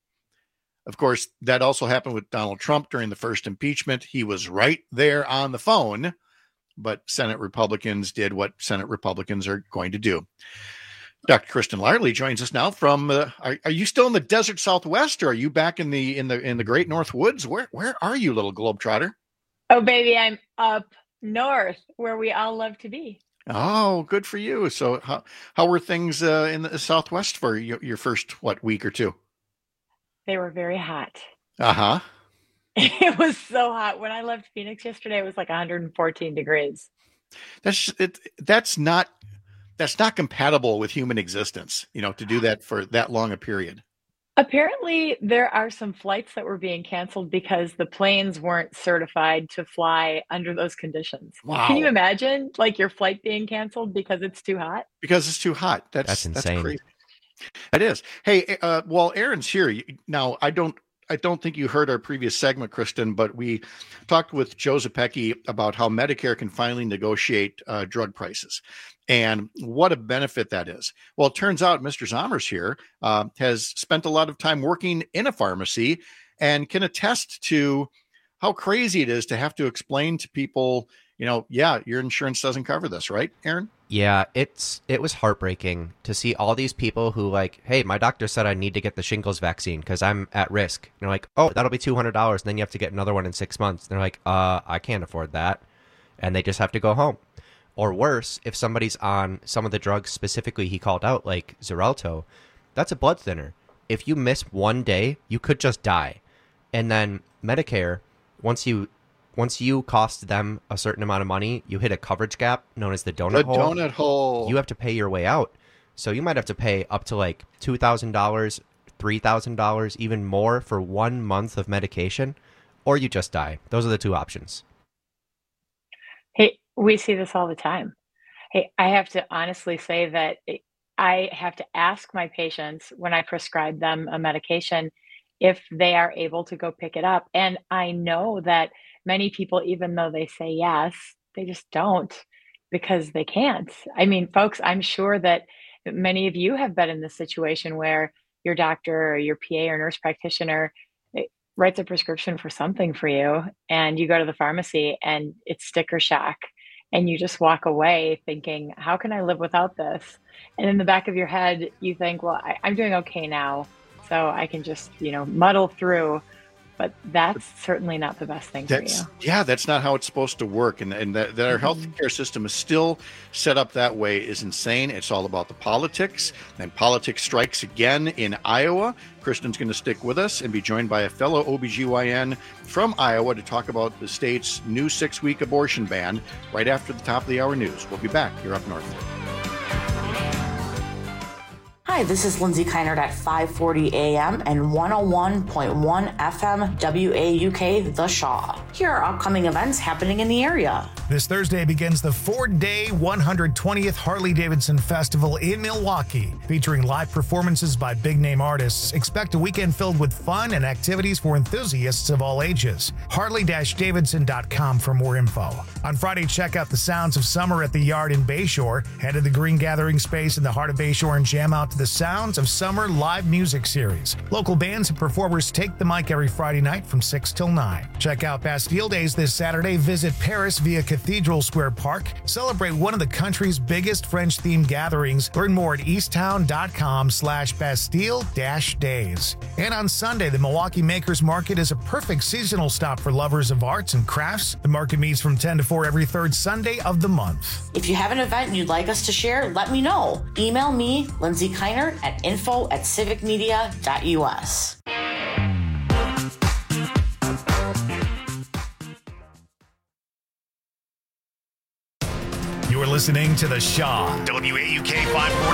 Of course, that also happened with Donald Trump during the first impeachment. He was right there on the phone, but Senate Republicans did what Senate Republicans are going to do. Doctor Kristen Larley joins us now from. Uh, are, are you still in the desert Southwest, or are you back in the in the in the Great North Woods? Where where are you, little globetrotter? Oh, baby, I'm up north where we all love to be. Oh, good for you. So, how how were things uh, in the Southwest for your, your first what week or two? They were very hot. Uh huh. It was so hot. When I left Phoenix yesterday, it was like one hundred fourteen degrees. That's it. That's not. That's not compatible with human existence, you know, to do that for that long a period. Apparently, there are some flights that were being canceled because the planes weren't certified to fly under those conditions. Wow. Can you imagine, like, your flight being canceled because it's too hot? Because it's too hot. That's, That's insane. That's crazy. It is. Hey, uh, well, Aaron's here. Now, I don't I don't think you heard our previous segment, Kristen, but we talked with Joe Zepecki about how Medicare can finally negotiate uh, drug prices and what a benefit that is. Well, it turns out Mister Zommers here uh, has spent a lot of time working in a pharmacy and can attest to how crazy it is to have to explain to people, you know, yeah, your insurance doesn't cover this, right, Aaron? Yeah, it's it was heartbreaking to see all these people who like, hey, my doctor said I need to get the shingles vaccine because I'm at risk. And they're like, oh, that'll be two hundred dollars. And then you have to get another one in six months. And they're like, uh, I can't afford that. And they just have to go home. Or worse, if somebody's on some of the drugs specifically he called out, like Xarelto, that's a blood thinner. If you miss one day, you could just die. And then Medicare, once you... Once you cost them a certain amount of money, you hit a coverage gap known as the donut the hole. The donut hole. You have to pay your way out. So you might have to pay up to like two thousand dollars, three thousand dollars, even more for one month of medication, or you just die. Those are the two options. Hey, we see this all the time. Hey, I have to honestly say that I have to ask my patients when I prescribe them a medication if they are able to go pick it up. And I know that many people, even though they say yes, they just don't because they can't. I mean, folks, I'm sure that many of you have been in this situation where your doctor or your P A or nurse practitioner writes a prescription for something for you, and you go to the pharmacy and it's sticker shock, and you just walk away thinking, how can I live without this? And in the back of your head, you think, well, I, I'm doing okay now, so I can just, you know, muddle through. But that's certainly not the best thing that's, for you. Yeah, that's not how it's supposed to work. And, and that, that our mm-hmm. healthcare system is still set up that way is insane. It's all about the politics. And politics strikes again in Iowa. Kristen's going to stick with us and be joined by a fellow O B G Y N from Iowa to talk about the state's new six-week abortion ban right after the top of the hour news. We'll be back here up north. Hi, this is Lindsay Keinert at five forty A M and one oh one point one F M W A U K The Shaw. Here are upcoming events happening in the area. This Thursday begins the four-day one hundred twentieth Harley-Davidson Festival in Milwaukee. Featuring live performances by big-name artists, expect a weekend filled with fun and activities for enthusiasts of all ages. Harley Davidson dot com for more info. On Friday, check out the sounds of summer at the Yard in Bayshore. Head to the Green Gathering Space in the heart of Bayshore and jam out to the Sounds of Summer live music series. Local bands and performers take the mic every Friday night from six till nine. Check out Bastille Days this Saturday. Visit Paris via Cathedral Square Park. Celebrate one of the country's biggest French-themed gatherings. Learn more at easttown.com slash Bastille dash days. And on Sunday, the Milwaukee Makers Market is a perfect seasonal stop for lovers of arts and crafts. The market meets from ten to four every third Sunday of the month. If you have an event you'd like us to share, let me know. Email me, Lindsay Keinert, at info at civicmedia.us. You're listening to The Shaw, W A U K five forty.